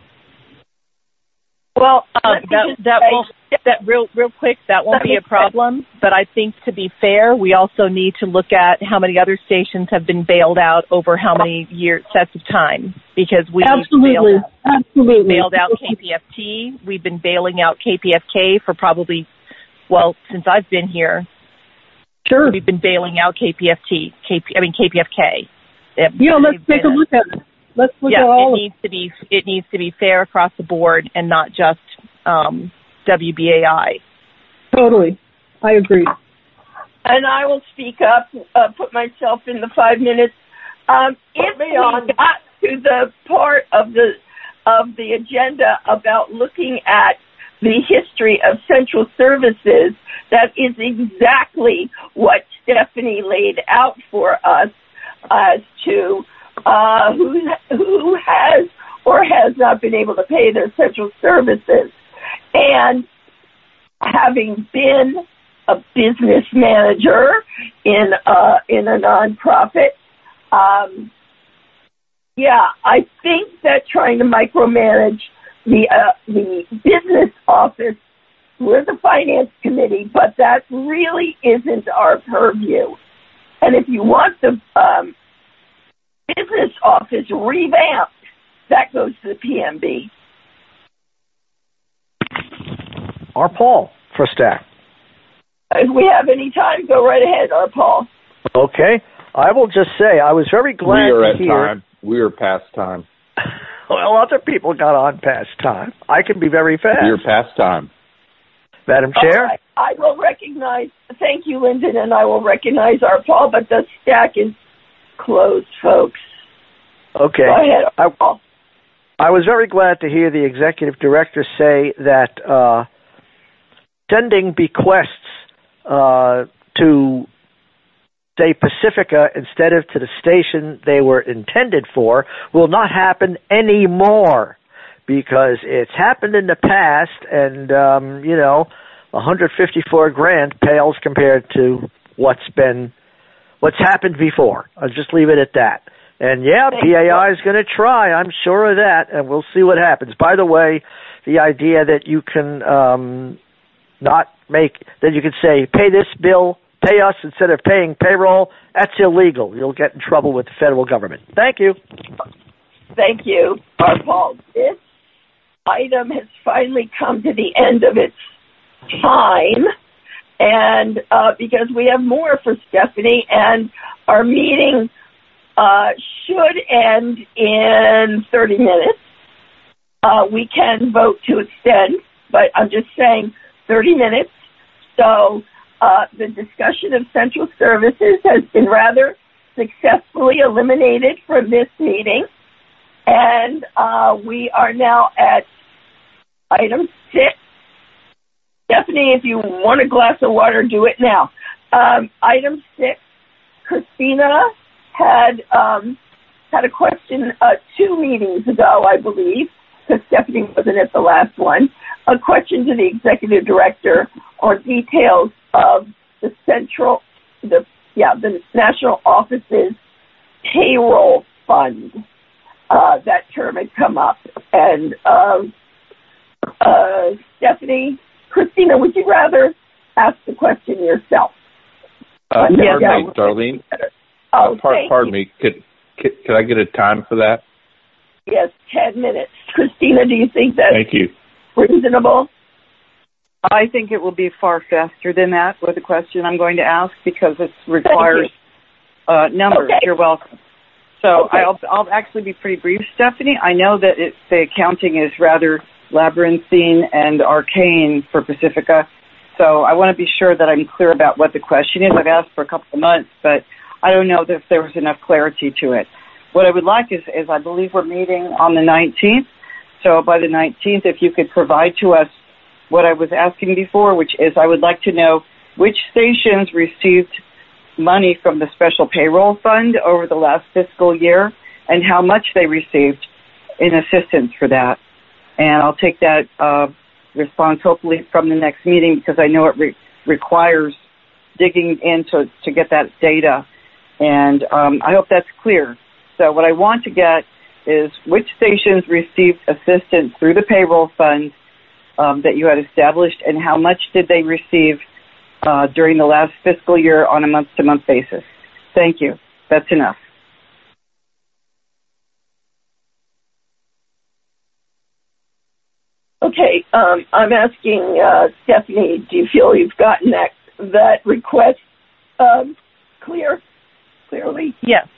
Well, um, that that will that real real quick that won't be a problem. But I think to be fair, we also need to look at how many other stations have been bailed out over how many year sets of time, because we absolutely bailed out, absolutely bailed out K P F T. We've been bailing out K P F K for probably well since I've been here. Sure, we've been bailing out K P F T. K P I mean K P F K. It, yeah, let's take a look at it. Let's look yeah, at all it needs to be it needs to be fair across the board and not just um, W B A I. Totally, I agree. And I will speak up, uh, put myself in the five minutes. Um, if we got to the part of the of the agenda about looking at the history of central services, that is exactly what Stephanie laid out for us as to uh, who who has or has not been able to pay their central services. And having been a business manager in a, in a nonprofit, um, yeah, I think that trying to micromanage the uh, the business office, we're the finance committee, but that really isn't our purview. And if you want the um, business office revamped, that goes to the P M B. Or Paul for stack. If we have any time, go right ahead, or Paul. Okay. I will just say I was very glad we are to at hear. Time. We are past time. Well, other people got on past time. I can be very fast. You're past time. Madam Chair? Right. I will recognize, thank you, Lyndon, and I will recognize our Paul, but the stack is closed, folks. Okay. Go ahead, I, Paul. I was very glad to hear the executive director say that uh, sending bequests uh, to, say, Pacifica instead of to the station they were intended for will not happen anymore, because it's happened in the past, and, um, you know, one hundred fifty-four grand pales compared to what's been, what's happened before. I'll just leave it at that. And yeah, P A I is going to try, I'm sure of that, and we'll see what happens. By the way, the idea that you can um, not make, that you can say, pay this bill, pay us instead of paying payroll, that's illegal. You'll get in trouble with the federal government. Thank you. Thank you, our Paul. This item has finally come to the end of its time, and uh, because we have more for Stephanie, and our meeting uh, should end in thirty minutes. Uh, we can vote to extend, but I'm just saying thirty minutes. So uh, the discussion of central services has been rather successfully eliminated from this meeting, and uh, we are now at item six. Stephanie, if you want a glass of water, do it now. Um, item six, Christina had um, had a question uh, two meetings ago, I believe, because Stephanie wasn't at the last one, a question to the executive director on details of the central, the yeah, the national office's payroll fund. Uh, that term had come up, and um, uh, Stephanie, Christina, would you rather ask the question yourself? Uh, yeah, pardon yeah, me, Darlene. Oh, uh, par- pardon you. me. Could, could could I get a time for that? Yes, ten minutes. Christina, do you think that's Thank you. reasonable? I think it will be far faster than that with the question I'm going to ask, because it requires uh, numbers. Okay. You're welcome. So Okay. I'll, I'll actually be pretty brief, Stephanie. I know that it's, the accounting is rather labyrinthine and arcane for Pacifica, so I want to be sure that I'm clear about what the question is. I've asked for a couple of months, but I don't know if there was enough clarity to it. What I would like is, is I believe we're meeting on the nineteenth, so by the nineteenth, if you could provide to us what I was asking before, which is I would like to know which stations received money from the special payroll fund over the last fiscal year and how much they received in assistance for that. And I'll take that uh, response hopefully from the next meeting because I know it re- requires digging in to, to get that data. And um, I hope that's clear. So what I want to get is which stations received assistance through the payroll fund um, that you had established and how much did they receive uh, during the last fiscal year on a month-to-month basis. Thank you. That's enough. Okay, um, I'm asking uh, Stephanie, do you feel you've gotten that that request um, clear, clearly? Yes.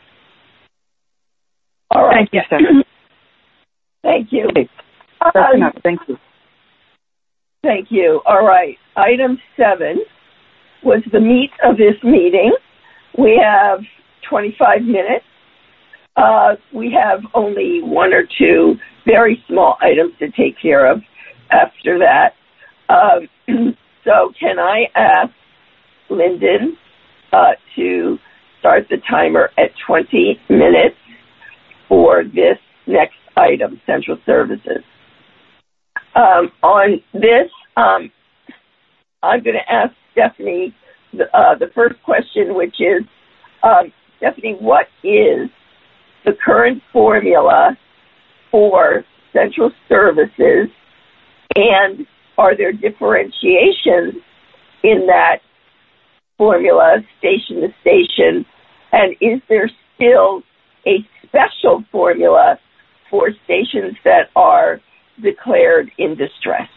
All right. Thank you, Stephanie. Thank you. Okay. That's um, enough. Thank you. Thank you. All right. Item seven was the meat of this meeting. We have twenty-five minutes. Uh, we have only one or two very small items to take care of after that. Um, so can I ask Lyndon uh, to start the timer at twenty minutes for this next item, Central Services? Um, on this, um, I'm going to ask Stephanie the, uh, the first question, which is, um, Stephanie, what is the current formula for Central Services, and are there differentiations in that formula, station to station, and is there still a special formula for stations that are declared in distress?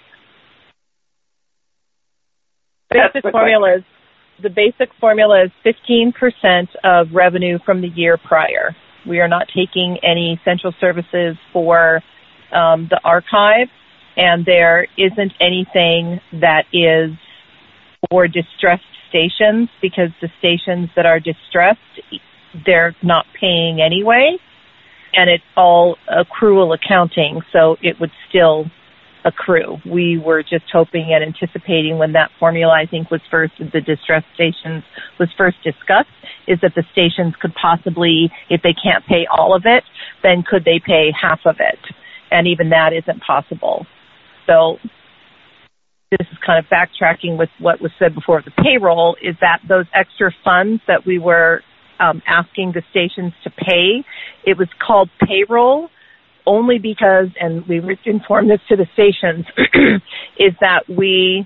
Basic formula is, the basic formula is fifteen percent of revenue from the year prior. We are not taking any Central Services for um, the archive, and there isn't anything that is for distressed stations because the stations that are distressed, they're not paying anyway, and it's all accrual accounting, so it would still accrue. We were just hoping and anticipating when that formula, I think, was first, the distressed stations was first discussed, is that the stations could possibly, if they can't pay all of it, then could they pay half of it? And even that isn't possible. So this is kind of backtracking with what was said before the payroll, is that those extra funds that we were um, asking the stations to pay, it was called payroll only because, and we informed this to the stations, is that we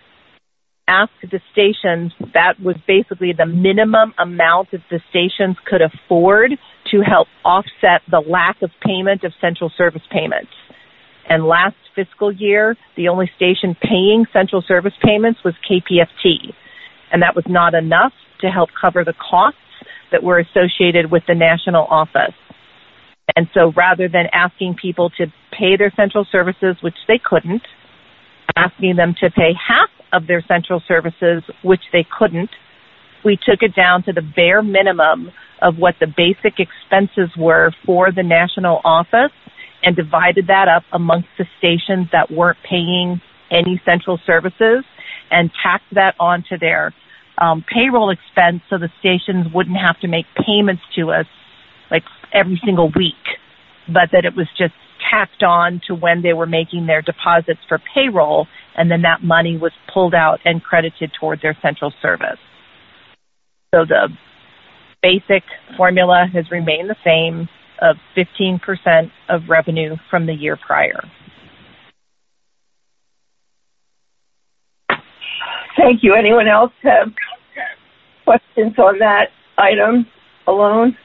asked the stations, that was basically the minimum amount that the stations could afford to help offset the lack of payment of Central Service payments. And last fiscal year, the only station paying Central Service payments was K P F T. And that was not enough to help cover the costs that were associated with the national office. And so rather than asking people to pay their Central Services, which they couldn't, asking them to pay half of their Central Services, which they couldn't, we took it down to the bare minimum of what the basic expenses were for the national office and divided that up amongst the stations that weren't paying any Central Services and tacked that onto their um, payroll expense so the stations wouldn't have to make payments to us like every single week, but that it was just tacked on to when they were making their deposits for payroll, and then that money was pulled out and credited toward their Central Service. So the basic formula has remained the same of fifteen percent of revenue from the year prior. Thank you. Anyone else have questions on that item alone?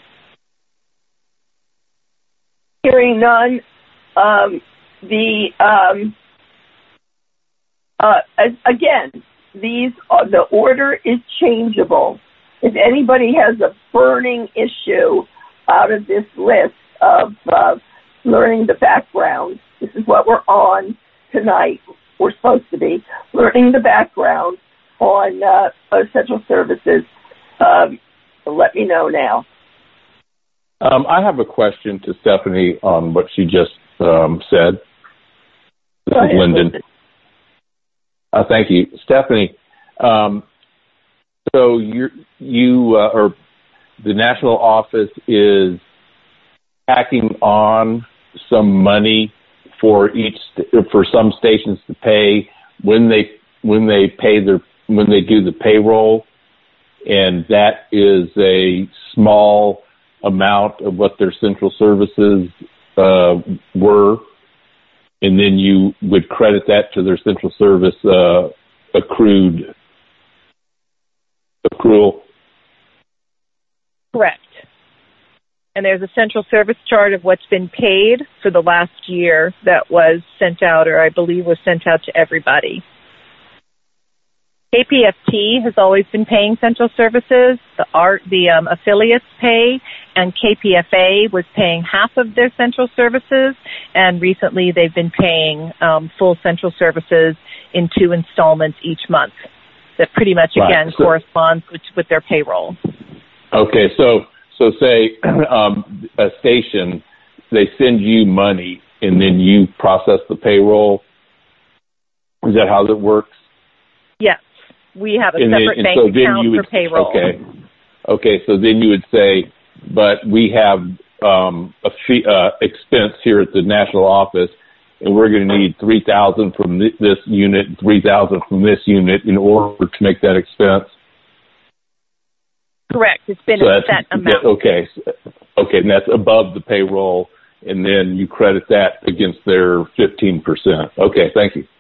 Hearing none, um, the um, uh, again, these are, the order is changeable. If anybody has a burning issue out of this list of uh, learning the background, this is what we're on tonight. We're supposed to be learning the background on uh, Central Services. Um, let me know now. Um, I have a question to Stephanie on what she just um, said. This is Lyndon. Uh, thank you. Stephanie, um, So you you uh, or the national office is tacking on some money for each for some stations to pay when they when they pay their when they do the payroll, and that is a small amount of what their central services uh, were, and then you would credit that to their central service uh, accrued accrual. Correct. And there's a central service chart of what's been paid for the last year that was sent out, or I believe was sent out to everybody. K P F T has always been paying central services. The art, the um, affiliates pay, and K P F A was paying half of their central services, and recently they've been paying um, full central services in two installments each month. That pretty much, again, right. so, corresponds with, with their payroll. Okay, so so say um, a station, they send you money, and then you process the payroll. Is that how that works? Yes. We have a and separate then, bank so account would, for payroll. Okay. Okay, so then you would say, but we have um, a fee, uh, expense here at the national office, and we're going to need three thousand dollars from th- this unit, three thousand dollars from this unit in order to make that expense? Correct. It's been so a set amount. Okay. Okay, and that's above the payroll, and then you credit that against their fifteen percent. Okay, thank you.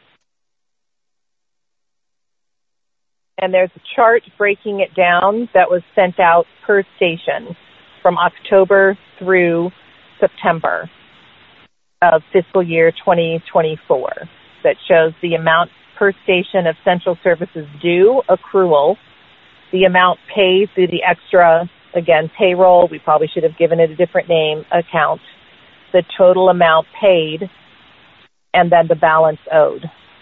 And there's a chart breaking it down that was sent out per station from October through September of fiscal year twenty twenty-four that shows the amount per station of central services due accrual, the amount paid through the extra, again, payroll, we probably should have given it a different name, account, the total amount paid, and then the balance owed.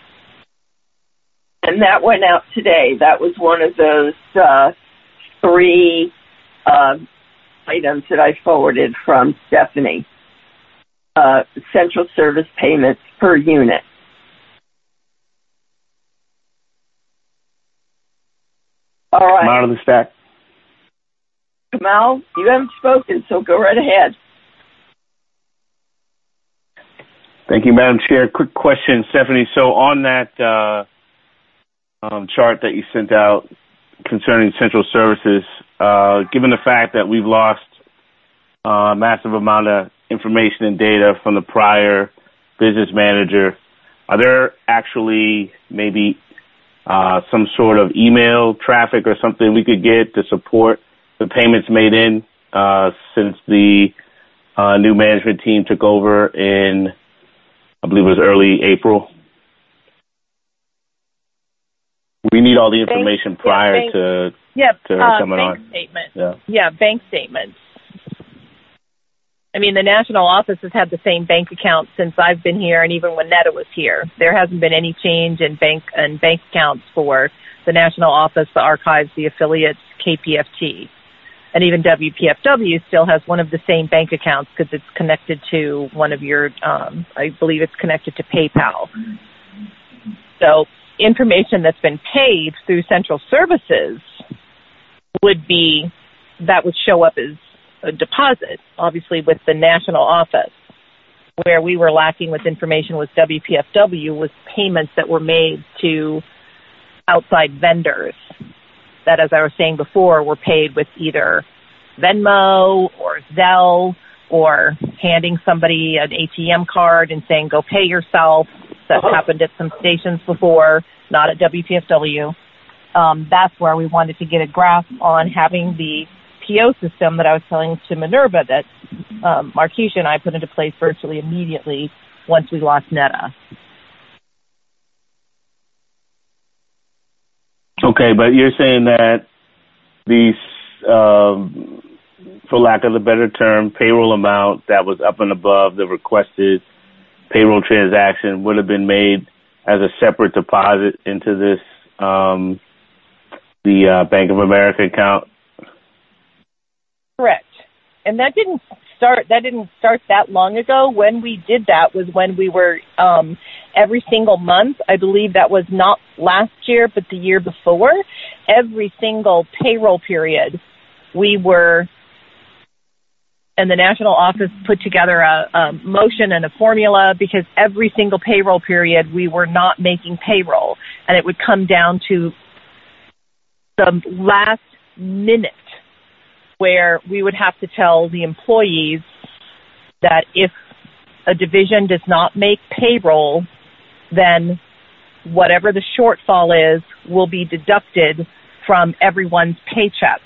And that went out today. That was one of those uh, three uh, items that I forwarded from Stephanie. Uh, central service payments per unit. All right. I'm out of the stack. Kamal, you haven't spoken, so go right ahead. Thank you, Madam Chair. Quick question, Stephanie. So on that uh, um, chart that you sent out concerning central services, uh, given the fact that we've lost uh, a massive amount of information and data from the prior business manager, are there actually maybe uh, some sort of email traffic or something we could get to support the payments made in uh, since the uh, new management team took over in, I believe it was early April? We need all the information bank, prior yeah, bank, to, yeah, to her uh, coming bank on. Statement. Yeah. yeah, bank statements. I mean, the national office has had the same bank account since I've been here, and even when Netta was here. There hasn't been any change in bank and bank accounts for the national office, the archives, the affiliates, K P F T. And even W P F W still has one of the same bank accounts because it's connected to one of your, um, I believe it's connected to PayPal. So information that's been paid through central services would be, that would show up as a deposit, obviously with the national office. Where we were lacking with information with W P F W was payments that were made to outside vendors that, as I was saying before, were paid with either Venmo or Zelle or handing somebody an A T M card and saying, go pay yourself. That's uh-huh. happened at some stations before, not at W P F W. Um, that's where we wanted to get a grasp on having the P O system that I was telling to Minerva that um, Markeisha and I put into place virtually immediately once we lost Netta. Okay, but you're saying that these, um, for lack of a better term, payroll amount that was up and above the requested payroll transaction would have been made as a separate deposit into this, um, the uh, Bank of America account? Correct. And that didn't start, that didn't start that long ago. When we did that was when we were, um, every single month, I believe that was not last year, but the year before, every single payroll period, we were, and the national office put together a, a motion and a formula because every single payroll period we were not making payroll, and it would come down to the last minute where we would have to tell the employees that if a division does not make payroll, then whatever the shortfall is will be deducted from everyone's paycheck.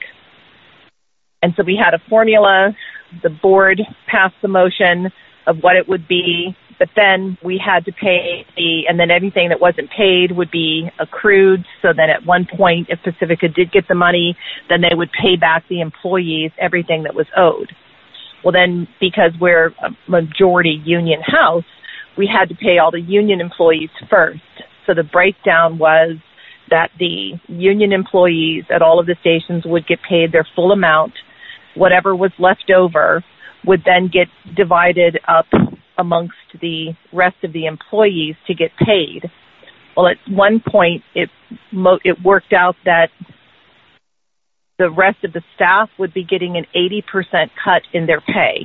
And so we had a formula. The board passed the motion of what it would be, but then we had to pay, the, and then anything that wasn't paid would be accrued, so that at one point, if Pacifica did get the money, then they would pay back the employees everything that was owed. Well, then, because we're a majority union house, we had to pay all the union employees first. So the breakdown was that the union employees at all of the stations would get paid their full amount. Whatever was left over would then get divided up amongst the rest of the employees to get paid. Well, at one point, it it worked out that the rest of the staff would be getting an eighty percent cut in their pay.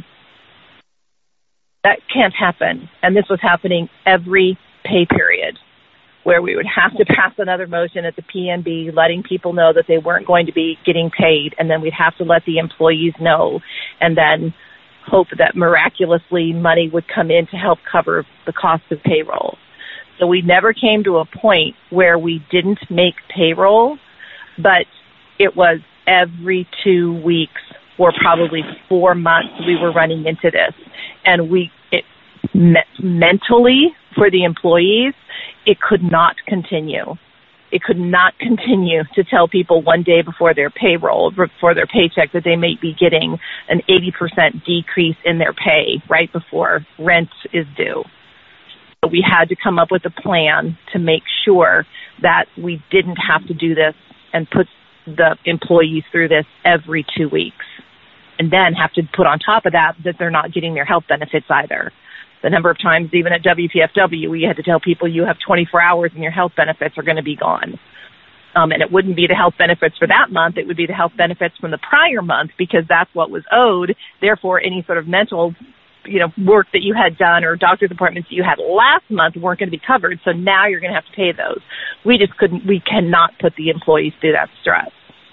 That can't happen. And this was happening every pay period, where we would have to pass another motion at the P N B letting people know that they weren't going to be getting paid, and then we'd have to let the employees know, and then hope that miraculously money would come in to help cover the cost of payroll. So we never came to a point where we didn't make payroll, but it was every two weeks or probably four months we were running into this. And we, it me- mentally for the employees, it could not continue. It could not continue to tell people one day before their payroll, before their paycheck, that they may be getting an eighty percent decrease in their pay right before rent is due. So we had to come up with a plan to make sure that we didn't have to do this and put the employees through this every two weeks. And then have to put on top of that that they're not getting their health benefits either. The number of times, even at W P F W, we had to tell people you have twenty-four hours and your health benefits are going to be gone. Um, and it wouldn't be the health benefits for that month. It would be the health benefits from the prior month because that's what was owed. Therefore, any sort of mental, you know, work that you had done or doctor's appointments that you had last month weren't going to be covered. So now you're going to have to pay those. We just couldn't, we cannot put the employees through that stress.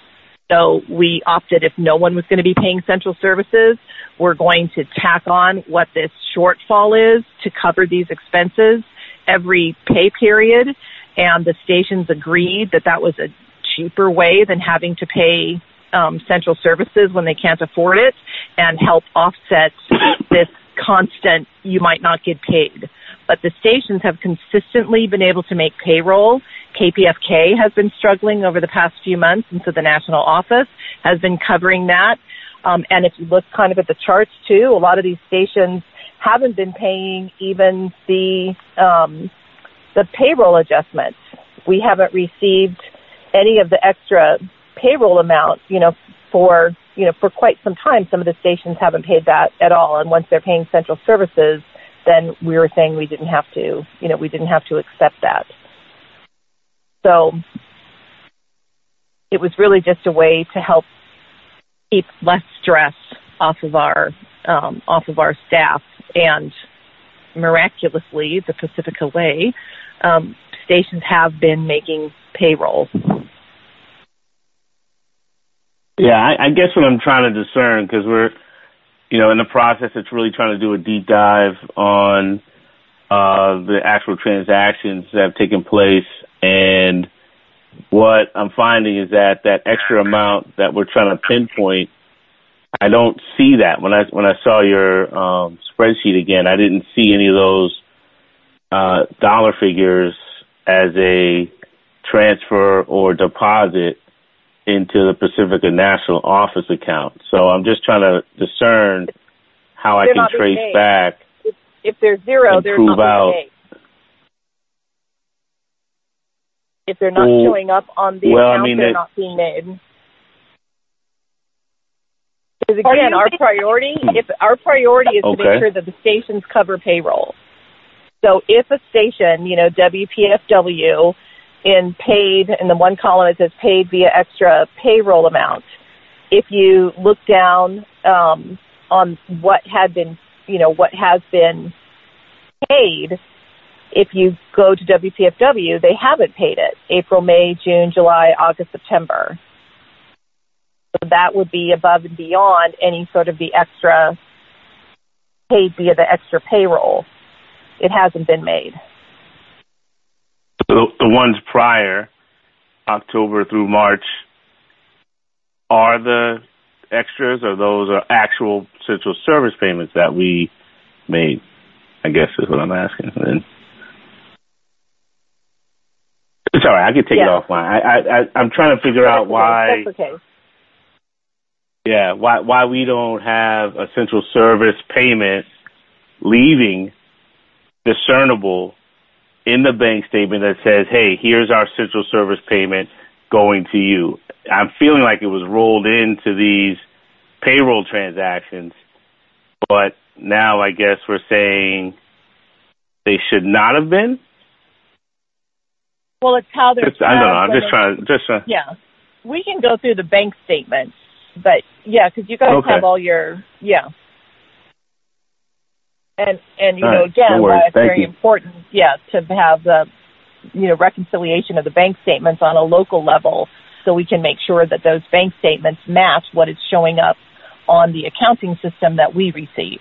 So we opted, if no one was going to be paying central services, we're going to tack on what this shortfall is to cover these expenses every pay period. And the stations agreed that that was a cheaper way than having to pay um, central services when they can't afford it, and help offset this constant, you might not get paid. But the stations have consistently been able to make payroll. K P F K has been struggling over the past few months, and so the national office has been covering that. Um, and if you look kind of at the charts too, a lot of these stations haven't been paying even the um, the payroll adjustments. We haven't received any of the extra payroll amount, you know, for you know for quite some time. Some of the stations haven't paid that at all, and once they're paying central services, then we were saying we didn't have to, you know, we didn't have to accept that. So it was really just a way to help keep less stress off of our um, off of our staff. And miraculously, the Pacifica way, um, stations have been making payroll. Yeah, I, I guess what I'm trying to discern, because we're, you know, in the process, it's really trying to do a deep dive on uh, the actual transactions that have taken place. And what I'm finding is that that extra amount that we're trying to pinpoint, I don't see that. When I when I saw your um, spreadsheet again, I didn't see any of those uh, dollar figures as a transfer or deposit into the Pacifica National Office account. So I'm just trying to discern how I can trace back. If, if there's zero, they're not being made. If they're not well, showing up on the well, account, I mean, they're it, not being made. Because again, our priority, if our priority is Okay. to make sure that the stations cover payroll. So if a station, you know, W P F W, in paid, in the one column it says paid via extra payroll amount, if you look down um, on what had been, you know, what has been paid, if you go to W P F W, they haven't paid it. April, May, June, July, August, September. So that would be above and beyond any sort of the extra paid via the extra payroll. It hasn't been made. So the, the ones prior, October through March, are the extras, or those are actual central service payments that we made? I guess is what I'm asking. And it's all right. I can take Yeah. it offline. I, I, I, I'm trying to figure out why. That's okay. Yeah, why why we don't have a central service payment leaving discernible in the bank statement that says, hey, here's our central service payment going to you. I'm feeling like it was rolled into these payroll transactions, but now I guess we're saying they should not have been? Well, it's how they're. It's, I don't know. I'm just trying. Just trying. Yeah, we can go through the bank statements, but yeah, because you guys Okay. have all your yeah, and and you All know right. again, No why worries. it's Thank very you. important, yeah, to have the you know reconciliation of the bank statements on a local level, so we can make sure that those bank statements match what is showing up on the accounting system that we receive.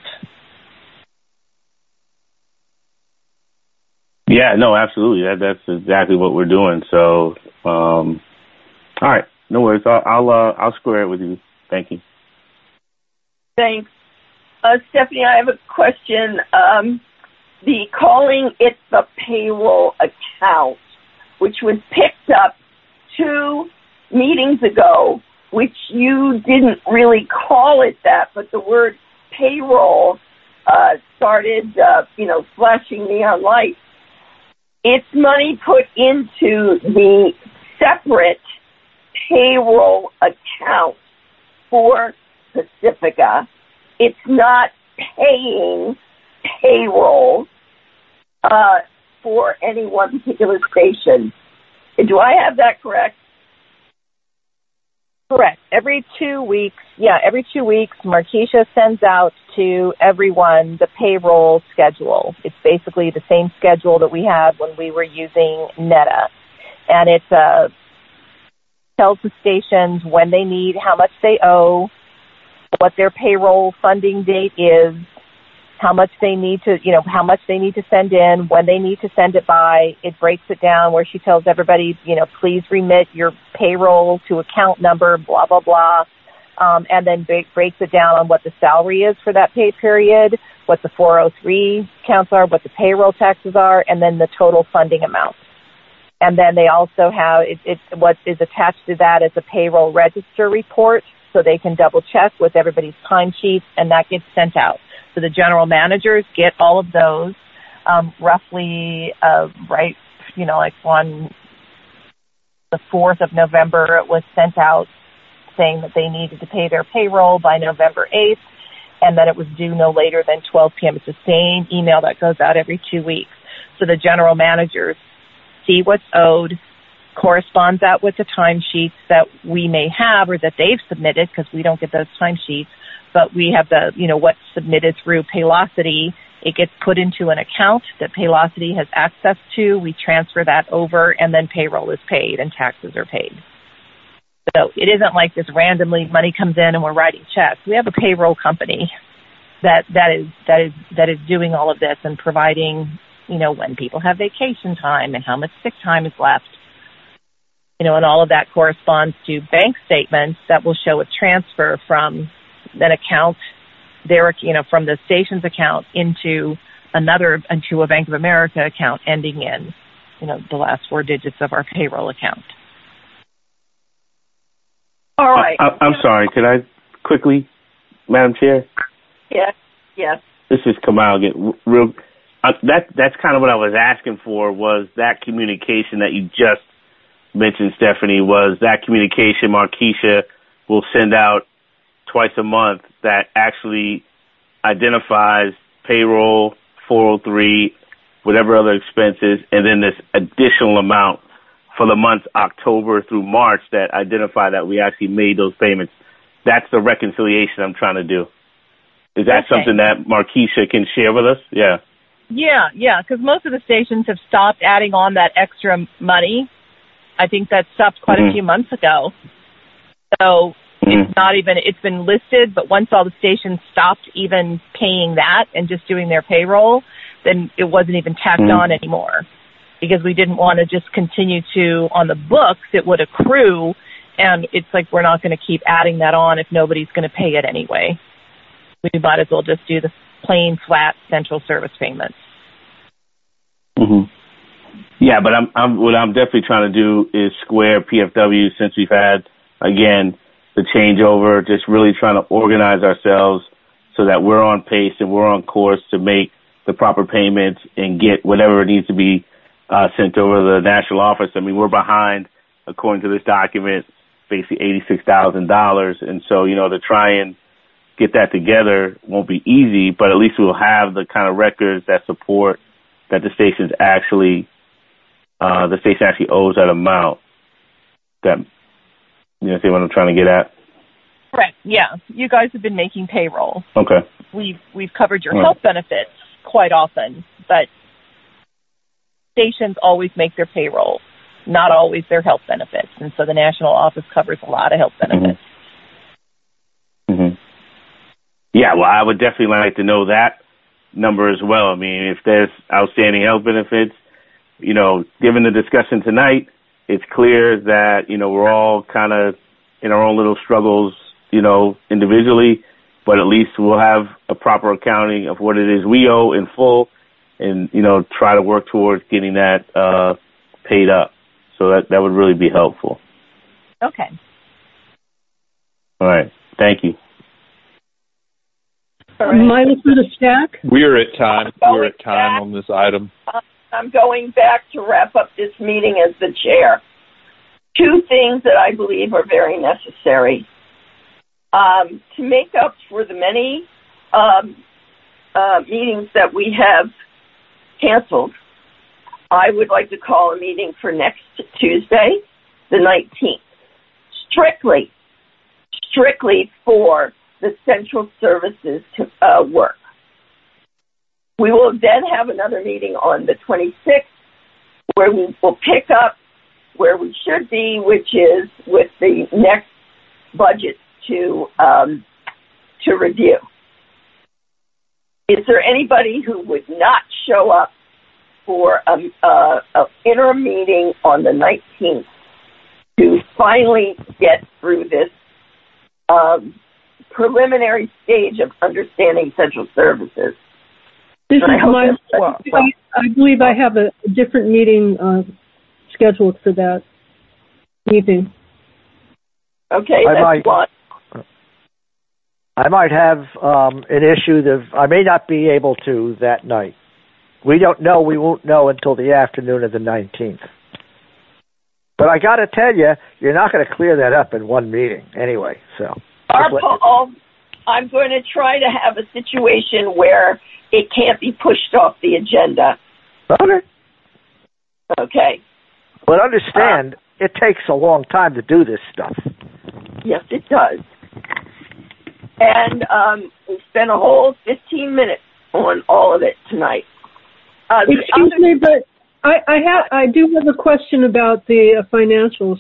Yeah, no, absolutely. That, that's exactly what we're doing. So, um, all right, no worries. I'll I'll, uh, I'll square it with you. Thank you. Thanks. Uh, Stephanie, I have a question. Um, the calling it the payroll account, which was picked up two meetings ago, which you didn't really call it that, but the word payroll uh, started, uh, you know, flashing neon lights. It's money put into the separate payroll account for Pacifica. It's not paying payroll uh, for any one particular station. Do I have that correct? Correct. Every two weeks, yeah, every two weeks, Markeisha sends out to everyone the payroll schedule. It's basically the same schedule that we had when we were using Netta. And it uh, tells the stations when they need, how much they owe, what their payroll funding date is, how much they need to, you know, how much they need to send in, when they need to send it by. It breaks it down where she tells everybody, you know, please remit your payroll to account number, blah, blah, blah. Um, and then break, breaks it down on what the salary is for that pay period, what the four oh three counts are, what the payroll taxes are, and then the total funding amount. And then they also have, it, it, what is attached to that is a payroll register report, so they can double check with everybody's timesheets, and that gets sent out. So the general managers get all of those um, roughly uh, right, you know, like on the fourth of November, it was sent out saying that they needed to pay their payroll by November eighth, and that it was due no later than twelve p.m. It's the same email that goes out every two weeks. So the general managers see what's owed, corresponds that with the timesheets that we may have or that they've submitted, because we don't get those timesheets, but we have the, you know, what's submitted through Paylocity. It gets put into an account that Paylocity has access to. We transfer that over, and then payroll is paid and taxes are paid. So it isn't like this randomly money comes in and we're writing checks. We have a payroll company that, that is, that is, that is doing all of this and providing, you know, when people have vacation time and how much sick time is left. You know, and all of that corresponds to bank statements that will show a transfer from an account, their, you know, from the station's account into another, into a Bank of America account ending in, you know, the last four digits of our payroll account. All right. I, I'm sorry. Could I quickly, Madam Chair? Yes, yes. This is Kamal again. Real, uh, that that's kind of what I was asking for, was that communication that you just mentioned, Stephanie. Was that communication Markeisha will send out twice a month that actually identifies payroll, four oh three, whatever other expenses, and then this additional amount for the months October through March that identify that we actually made those payments. That's the reconciliation I'm trying to do. Is that okay. something that Markeisha can share with us? Yeah. Yeah, yeah, because most of the stations have stopped adding on that extra money. I think that stopped quite mm-hmm. a few months ago. So mm-hmm. it's not even, it's been listed, but once all the stations stopped even paying that and just doing their payroll, then it wasn't even tacked mm-hmm. on anymore, because we didn't want to just continue to, on the books, it would accrue, and it's like we're not going to keep adding that on if nobody's going to pay it anyway. We might as well just do the plain, flat central service payments. Mm-hmm. Yeah, but I'm, I'm, what I'm definitely trying to do is square P F W, since we've had, again, the changeover, just really trying to organize ourselves so that we're on pace and we're on course to make the proper payments and get whatever needs to be uh, sent over to the national office. I mean, we're behind, according to this document, basically eighty-six thousand dollars. And so, you know, to try and get that together won't be easy, but at least we'll have the kind of records that support that the station's actually, uh, the station actually owes that amount. That, you know, see what I'm trying to get at? Correct. Yeah. You guys have been making payroll. Okay. We've, we've covered your All health right. benefits quite often, but stations always make their payroll, not always their health benefits. And so the national office covers a lot of health benefits. Mm-hmm. Mm-hmm. Yeah, well, I would definitely like to know that number as well. I mean, if there's outstanding health benefits, you know, given the discussion tonight, it's clear that, you know, we're all kind of in our own little struggles, you know, individually, but at least we'll have a proper accounting of what it is we owe in full and, you know, try to work towards getting that uh, paid up. So that, that would really be helpful. Okay. All right. Thank you. Right. Mila for the stack? We're at time. We're at time back. on this item. Uh, I'm going back to wrap up this meeting as the chair. Two things that I believe are very necessary. Um, to make up for the many um, uh, meetings that we have canceled, I would like to call a meeting for next Tuesday, the nineteenth, strictly, strictly for the central services to uh, work. We will then have another meeting on the twenty-sixth where we will pick up where we should be, which is with the next budget to um, to review. Is there anybody who would not show up for an interim meeting on the nineteenth to finally get through this um, preliminary stage of understanding central services? This is my, well, well, I believe I have a different meeting uh, scheduled for that evening. Okay, I that's might, one. I might have um, an issue that I may not be able to that night. We don't know. We won't know until the afternoon of the nineteenth. But I got to tell you, you're not going to clear that up in one meeting anyway. So, Our Paul, I'm going to try to have a situation where it can't be pushed off the agenda. Okay. Okay. But understand, uh, it takes a long time to do this stuff. Yes, it does. And um, we spent a whole fifteen minutes on all of it tonight. Uh, Excuse other- me, but I, I have I do have a question about the uh, financials.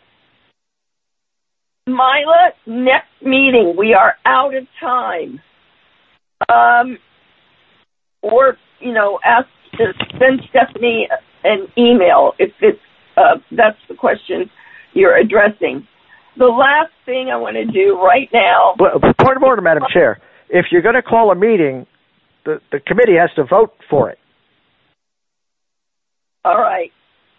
Mila, next meeting, we are out of time. Um, or, you know, ask, send Stephanie an email if it's, uh, that's the question you're addressing. The last thing I want to do right now. Well, point of order, Madam Chair. If you're going to call a meeting, the, the committee has to vote for it. All right.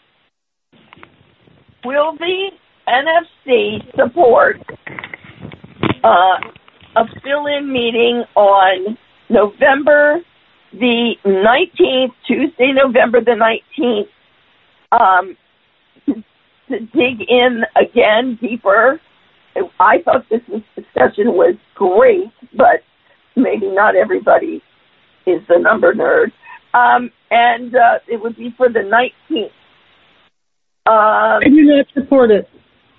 Will the N F C support uh, a fill-in meeting on November the nineteenth, Tuesday, November the nineteenth, um, to dig in again deeper I thought this discussion was great, but maybe not everybody is the number nerd. Um, and uh, it would be for the nineteenth. Um, I do not support it.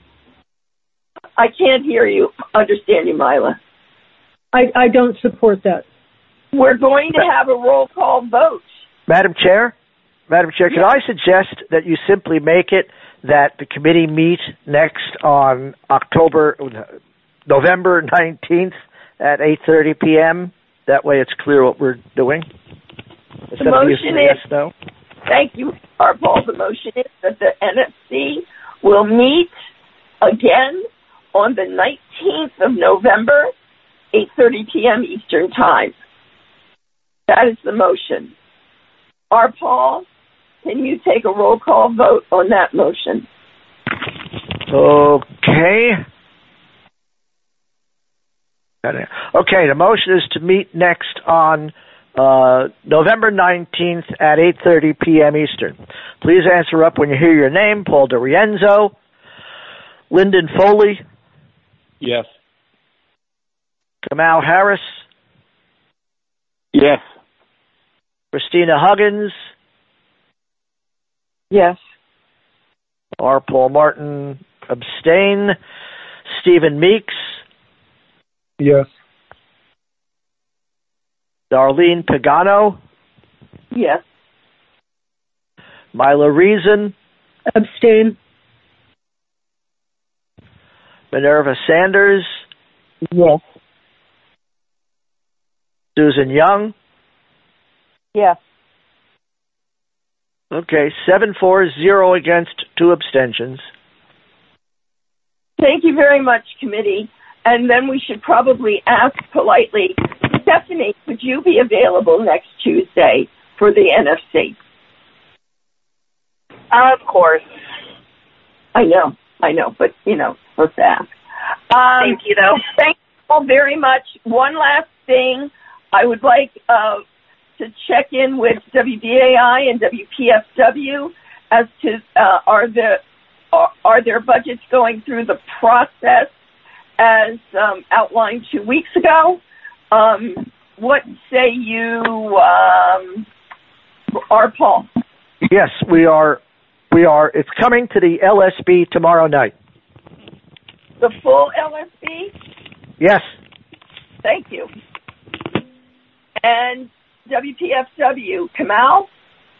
I can't hear you. Understand you, Mila. I, I don't support that. We're going to have a roll call vote. Madam Chair? Madam Chair, can I suggest that you simply make it that the committee meet next on October, November nineteenth at eight thirty p.m.? That way it's clear what we're doing. The motion is, yes, no. Thank you, R. Paul. The motion is that the N F C will meet again on the nineteenth of November, eight thirty p.m. Eastern Time. That is the motion. R. Paul, can you take a roll call vote on that motion? Okay. Okay, the motion is to meet next on uh, November nineteenth at eight thirty p.m. Eastern. Please answer up when you hear your name. Paul DiRienzo. Lyndon Foley. Yes. Kamal Harris. Yes. Christina Huggins. Yes. R. Paul Martin, abstain. Stephen Meeks. Yes. Darlene Pagano. Yes. Mila Reason. Abstain. Minerva Sanders. Yes. Susan Young. Yes. Okay, seven four zero against, two abstentions. Thank you very much, committee. And then we should probably ask politely, Stephanie, would you be available next Tuesday for the N F C? Of course. I know, I know, but, you know, let's ask. Um, Thank you, though. Thank you all very much. One last thing. I would like uh, to check in with W D A I and W P S W as to uh, are the are, are their budgets going through the process as um, outlined two weeks ago. Um, what say you, um, R. Paul? Yes, we are. We are. It's coming to the L S B tomorrow night. The full L S B? Yes. Thank you. And W P S W, Kamal?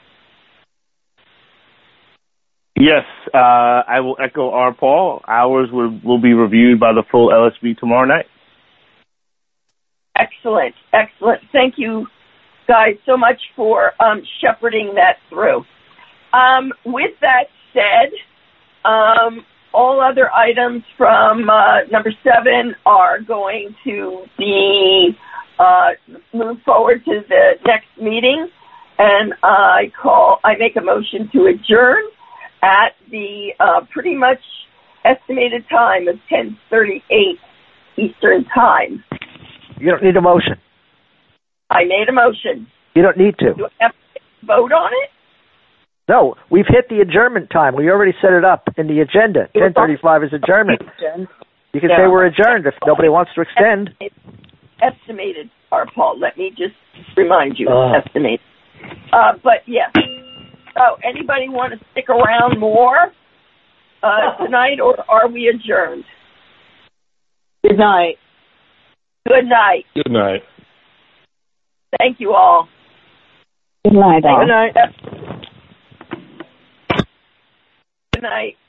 Yes, uh, I will echo R. Paul. Ours will, will be reviewed by the full L S B tomorrow night. Excellent, excellent. Thank you, guys, so much for um, shepherding that through. Um, with that said, um, all other items from uh, number seven are going to be uh, moved forward to the next meeting, and I call, I make a motion to adjourn at the uh, pretty much estimated time of ten thirty-eight Eastern Time. You don't need a motion. I made a motion. You don't need to. Do I have to vote on it? No, we've hit the adjournment time. We already set it up in the agenda. ten thirty-five is adjournment. You can yeah. say we're adjourned if nobody wants to extend. Estimated, R. Paul. Let me just remind you, uh. estimated. Uh, but yes. So, anybody want to stick around more uh, tonight, or are we adjourned? Good night. Good night. Good night. Thank you all. Good night, all. Good night. Good night.